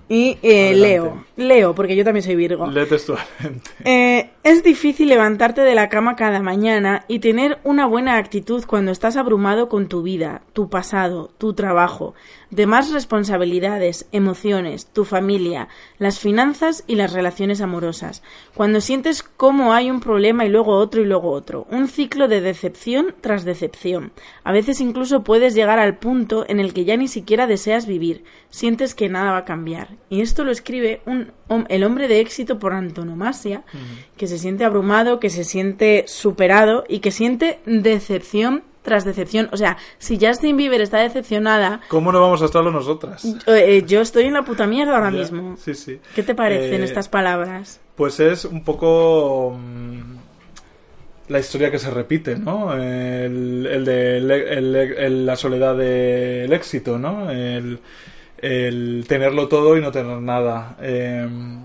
Y eh, Leo, Leo, porque yo también soy Virgo. Lee textualmente. Eh, es difícil levantarte de la cama cada mañana y tener una buena actitud cuando estás abrumado con tu vida, tu pasado, tu trabajo, demás responsabilidades, emociones, tu familia, las finanzas y las relaciones amorosas. Cuando sientes cómo hay un problema y luego otro y luego otro. Un ciclo de decepción tras decepción. A veces incluso puedes llegar al punto en el que ya ni siquiera deseas vivir. Sientes que nada va a cambiar. Y esto lo escribe un, el hombre de éxito por antonomasia, uh-huh. que se siente abrumado, que se siente superado y que siente decepción tras decepción. O sea, si Justin Bieber está decepcionada... ¿Cómo no vamos a estarlo nosotras? Eh, yo estoy en la puta mierda ahora ya, mismo. Sí, sí. ¿Qué te parecen eh, estas palabras? Pues es un poco... Um, la historia que se repite, ¿no? El, el de el, el, el, la soledad del éxito, ¿no? El... el tenerlo todo y no tener nada. Eh,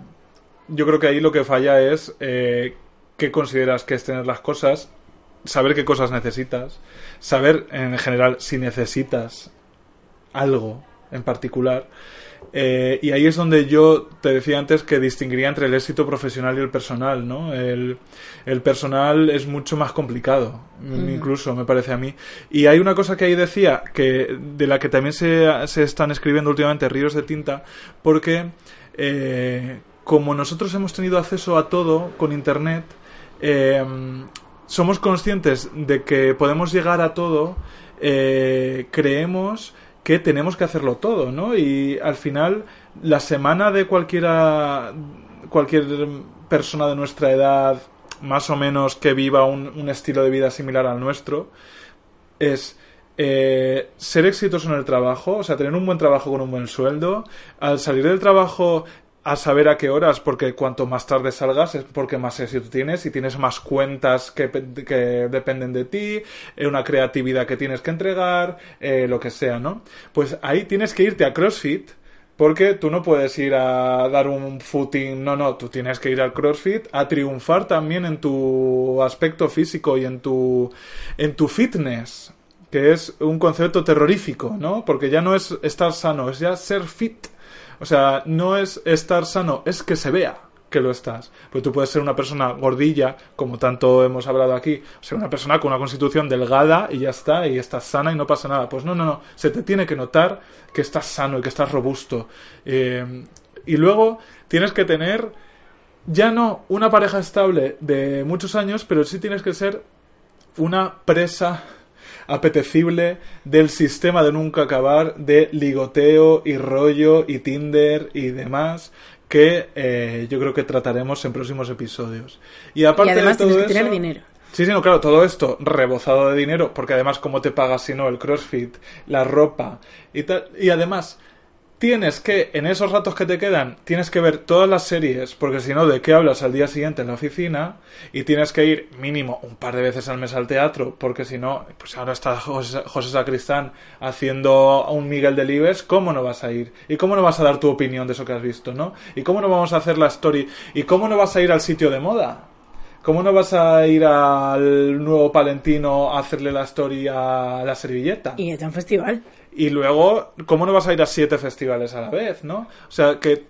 yo creo que ahí lo que falla es eh, qué consideras que es tener las cosas, saber qué cosas necesitas, saber en general si necesitas algo en particular. Eh, y ahí es donde yo te decía antes que distinguiría entre el éxito profesional y el personal, ¿no? El, el personal es mucho más complicado, mm. incluso me parece a mí. Y hay una cosa que ahí decía, que de la que también se, se están escribiendo últimamente ríos de tinta, porque eh, como nosotros hemos tenido acceso a todo con internet, eh, somos conscientes de que podemos llegar a todo, eh, creemos que tenemos que hacerlo todo, ¿no? Y al final, la semana de cualquiera, cualquier persona de nuestra edad, más o menos que viva un, un estilo de vida similar al nuestro, es eh, ser exitoso en el trabajo, o sea, tener un buen trabajo con un buen sueldo, al salir del trabajo a saber a qué horas, porque cuanto más tarde salgas es porque más éxito tienes y tienes más cuentas que, que dependen de ti, una creatividad que tienes que entregar, eh, lo que sea, ¿no? Pues ahí tienes que irte a CrossFit, porque tú no puedes ir a dar un footing, no, no, tú tienes que ir al CrossFit a triunfar también en tu aspecto físico y en tu, en tu fitness, que es un concepto terrorífico, ¿no? Porque ya no es estar sano, es ya ser fit. O sea, no es estar sano, es que se vea que lo estás. Pues tú puedes ser una persona gordilla, como tanto hemos hablado aquí, o sea, una persona con una constitución delgada y ya está, y estás sana y no pasa nada. Pues no, no, no, se te tiene que notar que estás sano y que estás robusto. Eh, y luego tienes que tener ya no una pareja estable de muchos años, pero sí tienes que ser una presa apetecible del sistema de nunca acabar de ligoteo y rollo y Tinder y demás que eh, yo creo que trataremos en próximos episodios. Y aparte y además de todo tienes que eso, tener dinero. Sí, sí, no, claro, todo esto rebozado de dinero, porque además cómo te pagas si no el CrossFit, la ropa y tal, y además tienes que, en esos ratos que te quedan, tienes que ver todas las series, porque si no, ¿de qué hablas al día siguiente en la oficina? Y tienes que ir mínimo un par de veces al mes al teatro, porque si no, pues ahora está José, José Sacristán haciendo un Miguel Delibes, ¿cómo no vas a ir? ¿Y cómo no vas a dar tu opinión de eso que has visto, no? ¿Y cómo no vamos a hacer la story? ¿Y cómo no vas a ir al sitio de moda? ¿Cómo no vas a ir al nuevo Palentino a hacerle la story a la servilleta? Y a un festival. Y luego, ¿cómo no vas a ir a siete festivales a la vez, no? O sea, que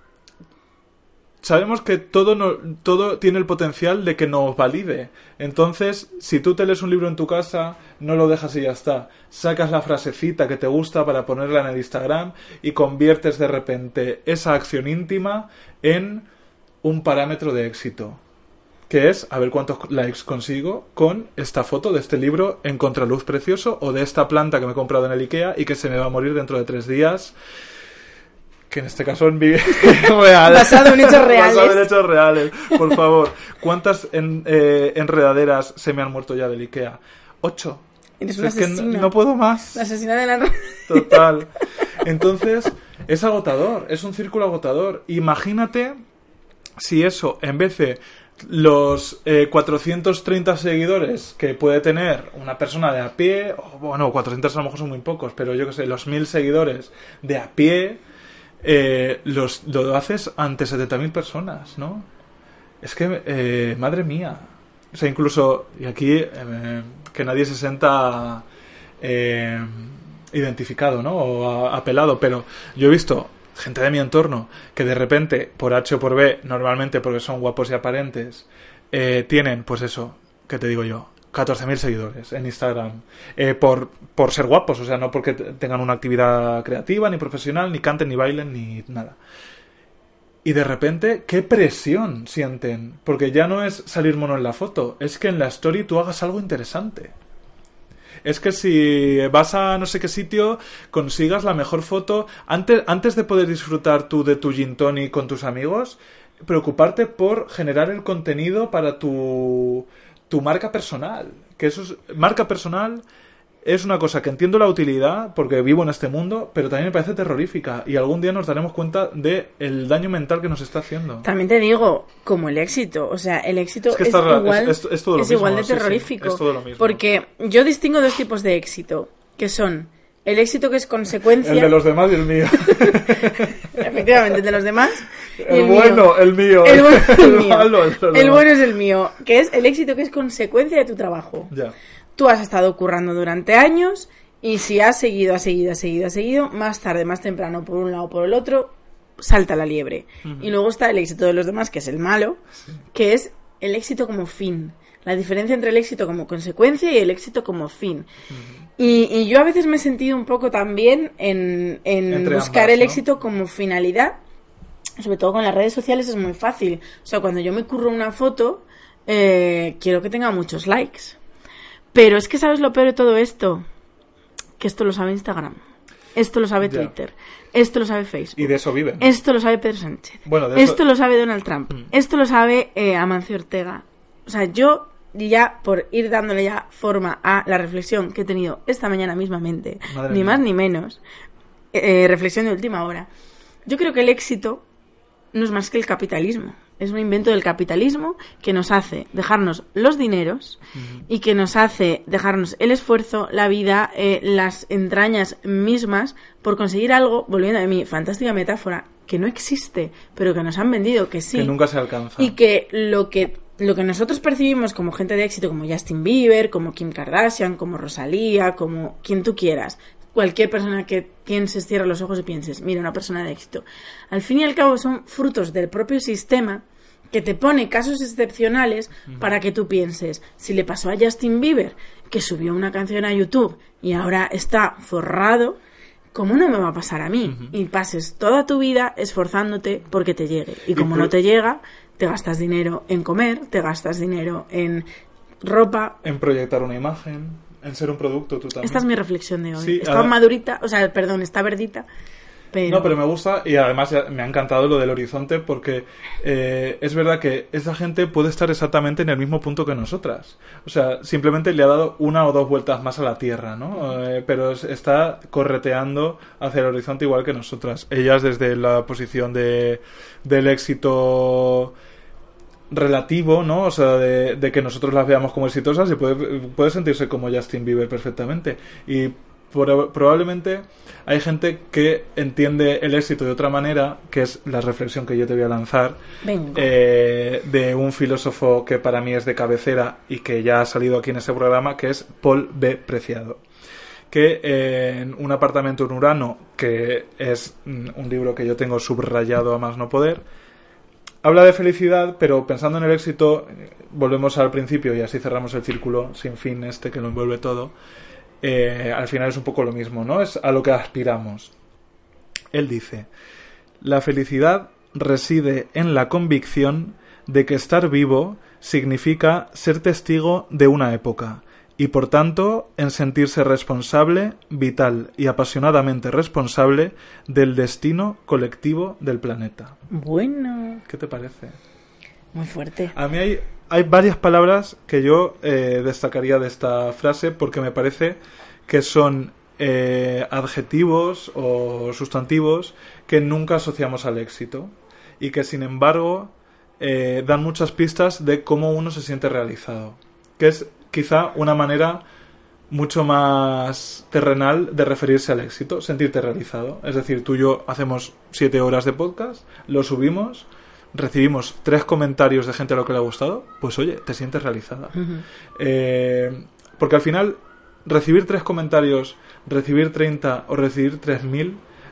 sabemos que todo no, todo tiene el potencial de que nos valide. Entonces, si tú te lees un libro en tu casa, no lo dejas y ya está. Sacas la frasecita que te gusta para ponerla en el Instagram y conviertes de repente esa acción íntima en un parámetro de éxito. Que es, a ver cuántos likes consigo con esta foto de este libro en contraluz precioso o de esta planta que me he comprado en el Ikea y que se me va a morir dentro de tres días. Que en este caso en real. Basado en hechos reales. Basado en hechos reales. Por favor, ¿cuántas en, eh, enredaderas se me han muerto ya del Ikea? Ocho. Eres un es asesino. Que no, no puedo más. La asesina de la... Total. Entonces, es agotador. Es un círculo agotador. Imagínate si eso, en vez de los eh, cuatrocientos treinta seguidores que puede tener una persona de a pie, o, bueno, cuatrocientos a lo mejor son muy pocos, pero yo que sé, los mil seguidores de a pie, eh, los, lo haces ante setenta mil personas, ¿no? Es que, eh, madre mía. O sea, incluso, y aquí, eh, que nadie se sienta eh, identificado, ¿no? O a, apelado, pero yo he visto gente de mi entorno, que de repente, por H o por B, normalmente porque son guapos y aparentes, eh, tienen, pues eso, ¿qué te digo yo? catorce mil seguidores en Instagram, eh, por, por ser guapos, o sea, no porque tengan una actividad creativa, ni profesional, ni canten, ni bailen, ni nada. Y de repente, ¿qué presión sienten? Porque ya no es salir mono en la foto, es que en la story tú hagas algo interesante. Es que si vas a no sé qué sitio, consigas la mejor foto. Antes, antes de poder disfrutar tú de tu gin tonic con tus amigos, preocuparte por generar el contenido para tu, tu marca personal. Que eso es, marca personal es una cosa que entiendo la utilidad, porque vivo en este mundo, pero también me parece terrorífica. Y algún día nos daremos cuenta de el daño mental que nos está haciendo. También te digo, como el éxito. O sea, el éxito es, que es está, igual, es, es, es, todo lo es mismo, igual de terrorífico. Sí, sí, es todo lo mismo. Porque yo distingo dos tipos de éxito, que son el éxito que es consecuencia... El de los demás y el mío. Efectivamente, el de los demás y el, el bueno, mío. el mío. El bueno es el, el mío. Malo, el, el bueno es el mío, que es el éxito que es consecuencia de tu trabajo. Ya. Tú has estado currando durante años y si has seguido, has seguido, has seguido, has seguido, más tarde, más temprano, por un lado o por el otro, salta la liebre. Uh-huh. Y luego está el éxito de los demás, que es el malo, sí. que es el éxito como fin. La diferencia entre el éxito como consecuencia y el éxito como fin. Uh-huh. Y, y yo a veces me he sentido un poco también en, en buscar ambas, el éxito ¿no? como finalidad. Sobre todo con las redes sociales es muy fácil. O sea, cuando yo me curro una foto, eh, quiero que tenga muchos likes. Pero es que ¿sabes lo peor de todo esto? Que esto lo sabe Instagram. Esto lo sabe yeah. Twitter. Esto lo sabe Facebook. Y de eso viven. Esto lo sabe Pedro Sánchez. Bueno, de esto eso... lo sabe Donald Trump. Mm. Esto lo sabe eh, Amancio Ortega. O sea, yo ya por ir dándole ya forma a la reflexión que he tenido esta mañana mismamente, Madre ni mía. más ni menos, eh, reflexión de última hora. Yo creo que el éxito no es más que el capitalismo. Es un invento del capitalismo que nos hace dejarnos los dineros uh-huh. y que nos hace dejarnos el esfuerzo, la vida, eh, las entrañas mismas por conseguir algo, volviendo a mi fantástica metáfora, que no existe, pero que nos han vendido que sí. Que nunca se alcanza. Y que lo que, lo que nosotros percibimos como gente de éxito, como Justin Bieber, como Kim Kardashian, como Rosalía, como quien tú quieras, cualquier persona que pienses, cierra los ojos y pienses, mira, una persona de éxito. Al fin y al cabo son frutos del propio sistema que te pone casos excepcionales uh-huh. para que tú pienses, si le pasó a Justin Bieber, que subió una canción a YouTube y ahora está forrado, ¿cómo no me va a pasar a mí? Uh-huh. Y pases toda tu vida esforzándote porque te llegue. Y como y por... no te llega, te gastas dinero en comer, te gastas dinero en ropa. En proyectar una imagen, en ser un producto tú también. Esta es mi reflexión de hoy. Sí, está madurita, o sea, perdón, está verdita. Pero... No, pero me gusta y además me ha encantado lo del horizonte porque eh, es verdad que esa gente puede estar exactamente en el mismo punto que nosotras. O sea, simplemente le ha dado una o dos vueltas más a la Tierra, ¿no? Eh, pero está correteando hacia el horizonte igual que nosotras. Ellas desde la posición de del éxito relativo, ¿no? O sea, de, de que nosotros las veamos como exitosas y puede, puede sentirse como Justin Bieber perfectamente. Y Por, probablemente hay gente que entiende el éxito de otra manera, que es la reflexión que yo te voy a lanzar, eh, de un filósofo que para mí es de cabecera y que ya ha salido aquí en este programa, que es Paul B. Preciado, que eh, en Un apartamento en Urano, que es un libro que yo tengo subrayado a más no poder, habla de felicidad, pero pensando en el éxito, volvemos al principio y así cerramos el círculo sin fin este que lo envuelve todo. Eh, al final es un poco lo mismo, ¿no? Es a lo que aspiramos. Él dice: la felicidad reside en la convicción de que estar vivo significa ser testigo de una época y por tanto en sentirse responsable, vital y apasionadamente responsable del destino colectivo del planeta. Bueno. ¿Qué te parece? Muy fuerte. A mí hay Hay varias palabras que yo eh, destacaría de esta frase porque me parece que son eh, adjetivos o sustantivos que nunca asociamos al éxito y que sin embargo eh, dan muchas pistas de cómo uno se siente realizado, que es quizá una manera mucho más terrenal de referirse al éxito, sentirte realizado. Es decir, tú y yo hacemos siete horas de podcast, lo subimos, recibimos tres comentarios de gente a lo que le ha gustado, pues oye, te sientes realizada. Uh-huh. Eh, porque al final, recibir tres comentarios, recibir treinta o recibir tres mil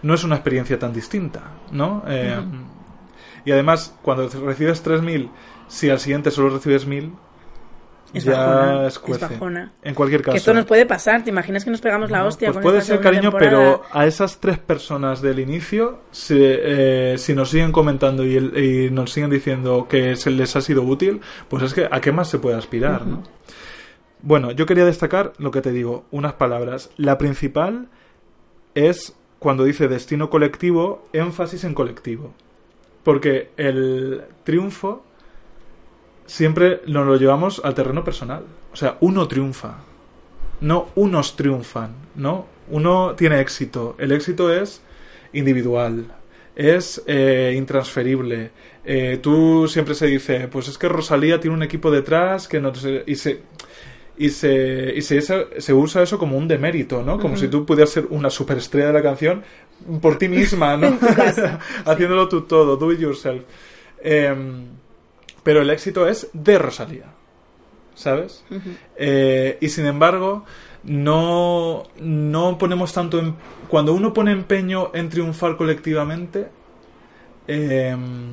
no es una experiencia tan distinta, ¿no? Eh, Ujú. Y además, cuando recibes tres mil, si al siguiente solo recibes mil, Es ya bajona, es cuece. es bajona. En cualquier caso. Que esto nos puede pasar, ¿te imaginas que nos pegamos la No, hostia pues con puede esta ser, segunda cariño, temporada? pero a esas tres personas del inicio, si, eh, si nos siguen comentando y, el- y nos siguen diciendo que se les ha sido útil, pues es que ¿a qué más se puede aspirar, Ujú. no? Bueno, yo quería destacar lo que te digo, unas palabras. La principal es, cuando dice destino colectivo, énfasis en colectivo. Porque el triunfo siempre nos lo llevamos al terreno personal. O sea, uno triunfa. No unos triunfan, ¿no? Uno tiene éxito. El éxito es individual. Es eh, intransferible. Eh, tú siempre se dice, pues es que Rosalía tiene un equipo detrás que no sé, y se y se y se, se usa eso como un demérito, ¿no? Como Uh-huh. si tú pudieras ser una superestrella de la canción por ti misma, ¿no? En tu casa. Haciéndolo tú todo, do it yourself. Em, pero el éxito es de Rosalía, ¿sabes? Ujú. Eh, y sin embargo, no, no ponemos tanto... En, cuando uno pone empeño en triunfar colectivamente, eh,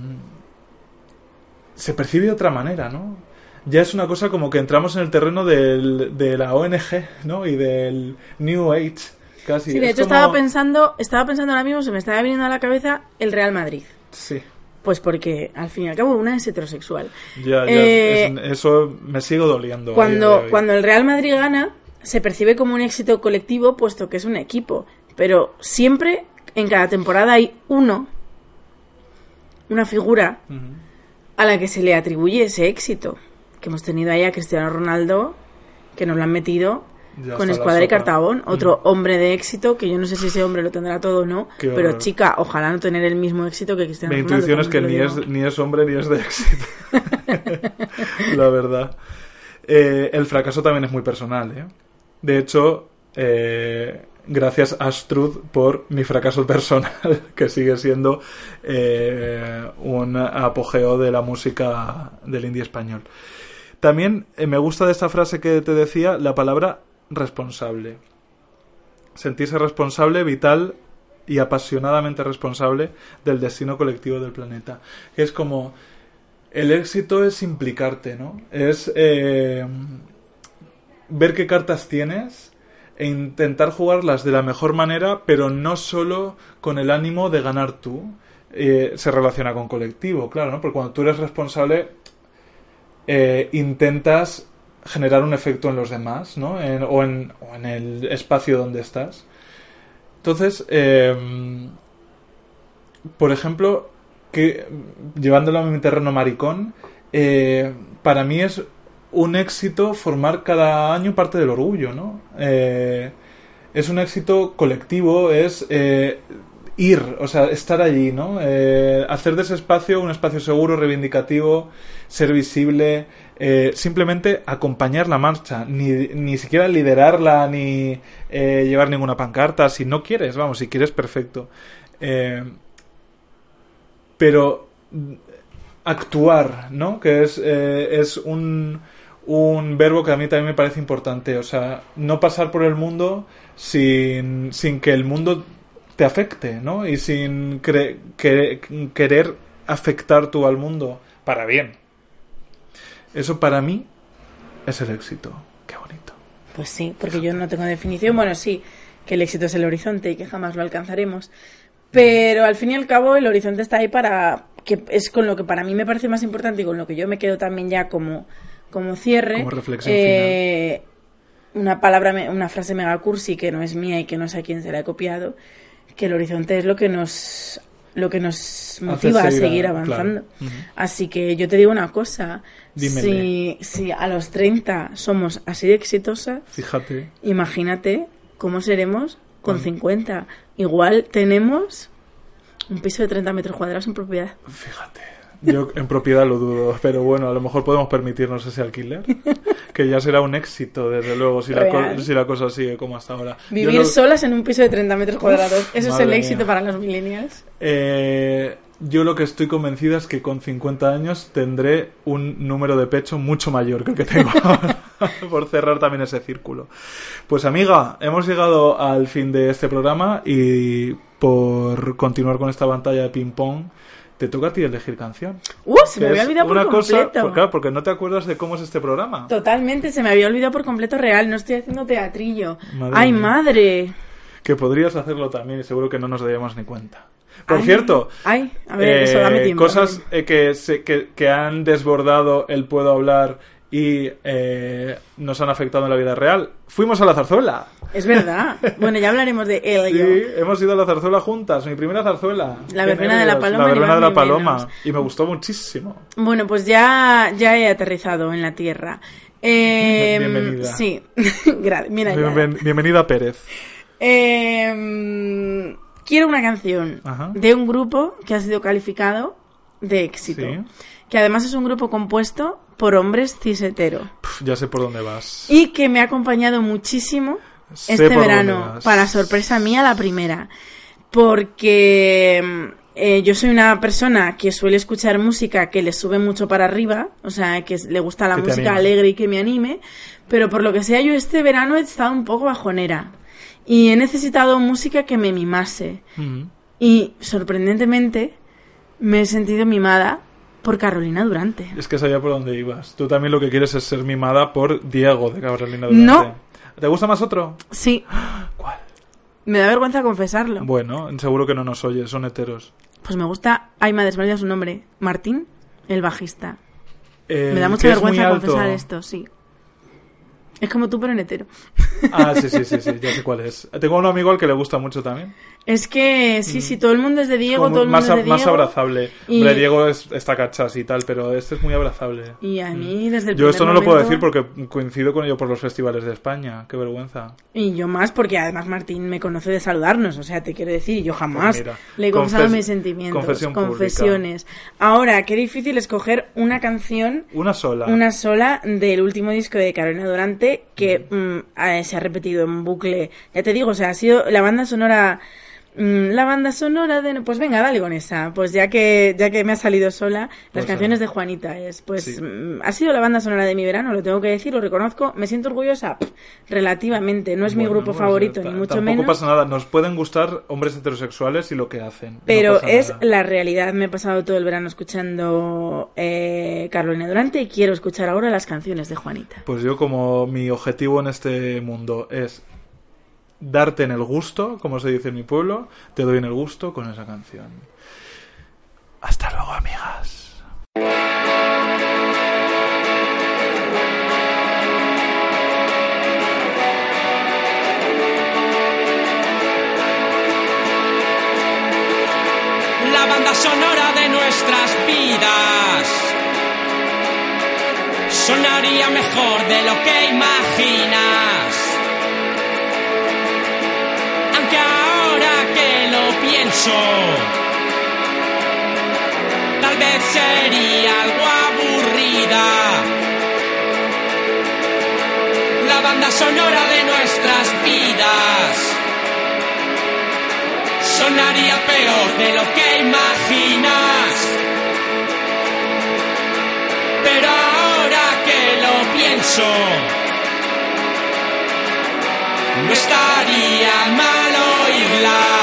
se percibe de otra manera, ¿no? Ya es una cosa como que entramos en el terreno del, de la O N G, ¿no? Y del New Age, casi. Sí, de Es hecho como- estaba pensando, estaba pensando ahora mismo, se me estaba viniendo a la cabeza el Real Madrid. Sí, Pues porque, al fin y al cabo, una es heterosexual. ya, ya. Eh, es- eso me sigo doliendo. a día Cuando, de hoy. cuando el Real Madrid gana, se percibe como un éxito colectivo, puesto que es un equipo. Pero siempre, en cada temporada, hay uno, una figura, Ujú. a la que se le atribuye ese éxito. Que hemos tenido ahí a Cristiano Ronaldo, que nos lo han metido Ya con está la Escuadra y sopa. Cartabón, otro hombre de éxito, que yo no sé si ese hombre lo tendrá todo o no, Qué pero horror. chica, ojalá no tener el mismo éxito que Cristiano Mi Ronaldo. intuición es que también ni te lo es, digo. ni es hombre ni es de éxito. La verdad. Eh, el fracaso también es muy personal, ¿eh? De hecho, eh, gracias Astrud por mi fracaso personal, que sigue siendo eh, un apogeo de la música del indie español. También eh, me gusta de esta frase que te decía la palabra responsable. Sentirse responsable, vital y apasionadamente responsable del destino colectivo del planeta. Es como... El éxito es implicarte, ¿no? Es eh, ver qué cartas tienes e intentar jugarlas de la mejor manera, pero no solo con el ánimo de ganar tú. Eh, se relaciona con colectivo, claro, ¿no? Porque cuando tú eres responsable, eh, intentas generar un efecto en los demás, ¿no? En, o, en, o en el espacio donde estás. Entonces, eh, por ejemplo, que llevándolo a mi terreno maricón, eh, para mí es un éxito formar cada año parte del orgullo, ¿no? Eh, es un éxito colectivo, es eh, ir, o sea, estar allí, ¿no? Eh, hacer de ese espacio un espacio seguro, reivindicativo, ser visible, eh, simplemente acompañar la marcha, ni, ni siquiera liderarla, ni eh, llevar ninguna pancarta, si no quieres, vamos, si quieres, perfecto. Eh, pero actuar, ¿no? Que es, eh, es un, un verbo que a mí también me parece importante. O sea, no pasar por el mundo sin, sin que el mundo te afecte, ¿no? Y sin cre- que- querer afectar tú al mundo para bien. Eso para mí es el éxito. Qué bonito. Pues sí, porque yo no tengo definición. Bueno, sí, que el éxito es el horizonte y que jamás lo alcanzaremos. Pero al fin y al cabo el horizonte está ahí para... que es con lo que para mí me parece más importante y con lo que yo me quedo también ya como, como cierre. Como reflexión eh, una palabra, me- una frase mega cursi que no es mía y que no sé a quién se la he copiado, que el horizonte es lo que nos lo que nos motiva a seguir seguir a- avanzando. claro. Ujú. Así que yo te digo una cosa, Dímele. si, si a los treinta somos así de exitosas, Fíjate. imagínate cómo seremos con Con- cincuenta. Igual tenemos un piso de treinta metros cuadrados en propiedad. Fíjate. Yo en propiedad lo dudo, pero bueno, a lo mejor podemos permitirnos ese alquiler, que ya será un éxito, desde luego, si la, Real. co- si la cosa sigue como hasta ahora. Yo Vivir lo- solas en un piso de treinta metros cuadrados. Eso es madre el éxito mía. para los millennials. Eh, yo lo que estoy convencida es que con cincuenta años tendré un número de pecho mucho mayor que el que tengo ahora, por cerrar también ese círculo. Pues amiga, hemos llegado al fin de este programa y por continuar con esta pantalla de ping-pong, te toca a ti elegir canción. ¡Uh! Se me había olvidado por una completo. Cosa, pues claro, porque no te acuerdas de cómo es este programa. Totalmente, se me había olvidado por completo real. No estoy haciendo teatrillo. Madre ¡Ay, mía. madre! Que podrías hacerlo también y seguro que no nos daríamos ni cuenta. Por Ay, cierto, ay, a ver, eh, eso dame tiempo. cosas eh, que, se, que, que han desbordado el puedo hablar y eh, nos han afectado en la vida real. Fuimos a la zarzuela. Es verdad. Bueno, ya hablaremos de él y yo. Sí, hemos ido a la zarzuela juntas, mi primera zarzuela. La Qué verbena de la nervios. Paloma, La ni verbena más de la ni Paloma. menos. Y me gustó muchísimo. Bueno, pues ya, ya he aterrizado en la tierra. Eh, Bienvenida. Sí. Gra- Mira, ya. Bien- bienvenida Pérez. Eh, quiero una canción Ajá. de un grupo que ha sido calificado de éxito. Sí. Que además es un grupo compuesto por hombres cis hetero. Puf, ya sé por dónde vas. Y que me ha acompañado muchísimo Sé este por dónde verano, vas. para sorpresa mía la primera. Porque eh, yo soy una persona que suele escuchar música que le sube mucho para arriba, o sea, que le gusta la Que te música anima. alegre y que me anime, pero por lo que sea yo este verano he estado un poco bajonera. Y he necesitado música que me mimase. Mm. Y sorprendentemente me he sentido mimada por Carolina Durante. Es que sabía por dónde ibas. Tú también lo que quieres es ser mimada por Diego de Carolina Durante. No. ¿Te gusta más otro? Sí, ¿Cuál? me da vergüenza confesarlo. Bueno, seguro que no nos oye, son heteros. Pues me gusta, ay madre, se me olvidó su nombre, Martín, el bajista. Eh, Me da mucha que es muy vergüenza alto. confesar esto, sí. Es como tú, pero en hetero. Ah, sí, sí, sí, sí, ya sé cuál es. Tengo un amigo al que le gusta mucho también. Es que sí, sí, todo el mundo es de Diego, Como todo el más, mundo es de más Diego. abrazable. y- Hombre, Diego es, está cachas y tal, pero este es muy abrazable. Y a mí, desde el Yo esto no primer lo puedo momento- decir porque coincido con ello por los festivales de España. Qué vergüenza. Y yo más, porque además Martín me conoce de saludarnos, o sea, te quiero decir, yo jamás Pues mira, le he confesado confes- mis sentimientos. confesión pública. Confesiones. Ahora, qué difícil escoger una canción, Una sola. una sola, del último disco de Carolina Durante, que mm, eh, se ha repetido en bucle. Ya te digo, o sea, ha sido la banda sonora... mm, La banda sonora de... Pues venga, dale con esa. Pues ya que ya que me ha salido sola, las Pues canciones nada. de Juanita es... Pues Sí. mm, ha sido la banda sonora de mi verano, lo tengo que decir, lo reconozco. Me siento orgullosa, pff, relativamente. No es mi Bueno, grupo pues, favorito, ta- ni mucho tampoco menos. pasa nada. Nos pueden gustar hombres heterosexuales y lo que hacen. No Pero pasa es nada. la realidad. Me he pasado todo el verano escuchando eh, Carolina Durante y quiero escuchar ahora las canciones de Juanita. Pues yo, como mi objetivo en este mundo es darte en el gusto, como se dice en mi pueblo, te doy en el gusto con esa canción. Hasta luego, amigas. La banda sonora de nuestras vidas sonaría mejor de lo que imaginas. Aunque ahora que lo pienso, tal vez sería algo aburrida. La banda sonora de nuestras vidas sonaría peor de lo que imaginas. Pero ahora que lo pienso, no estaría mal oírla.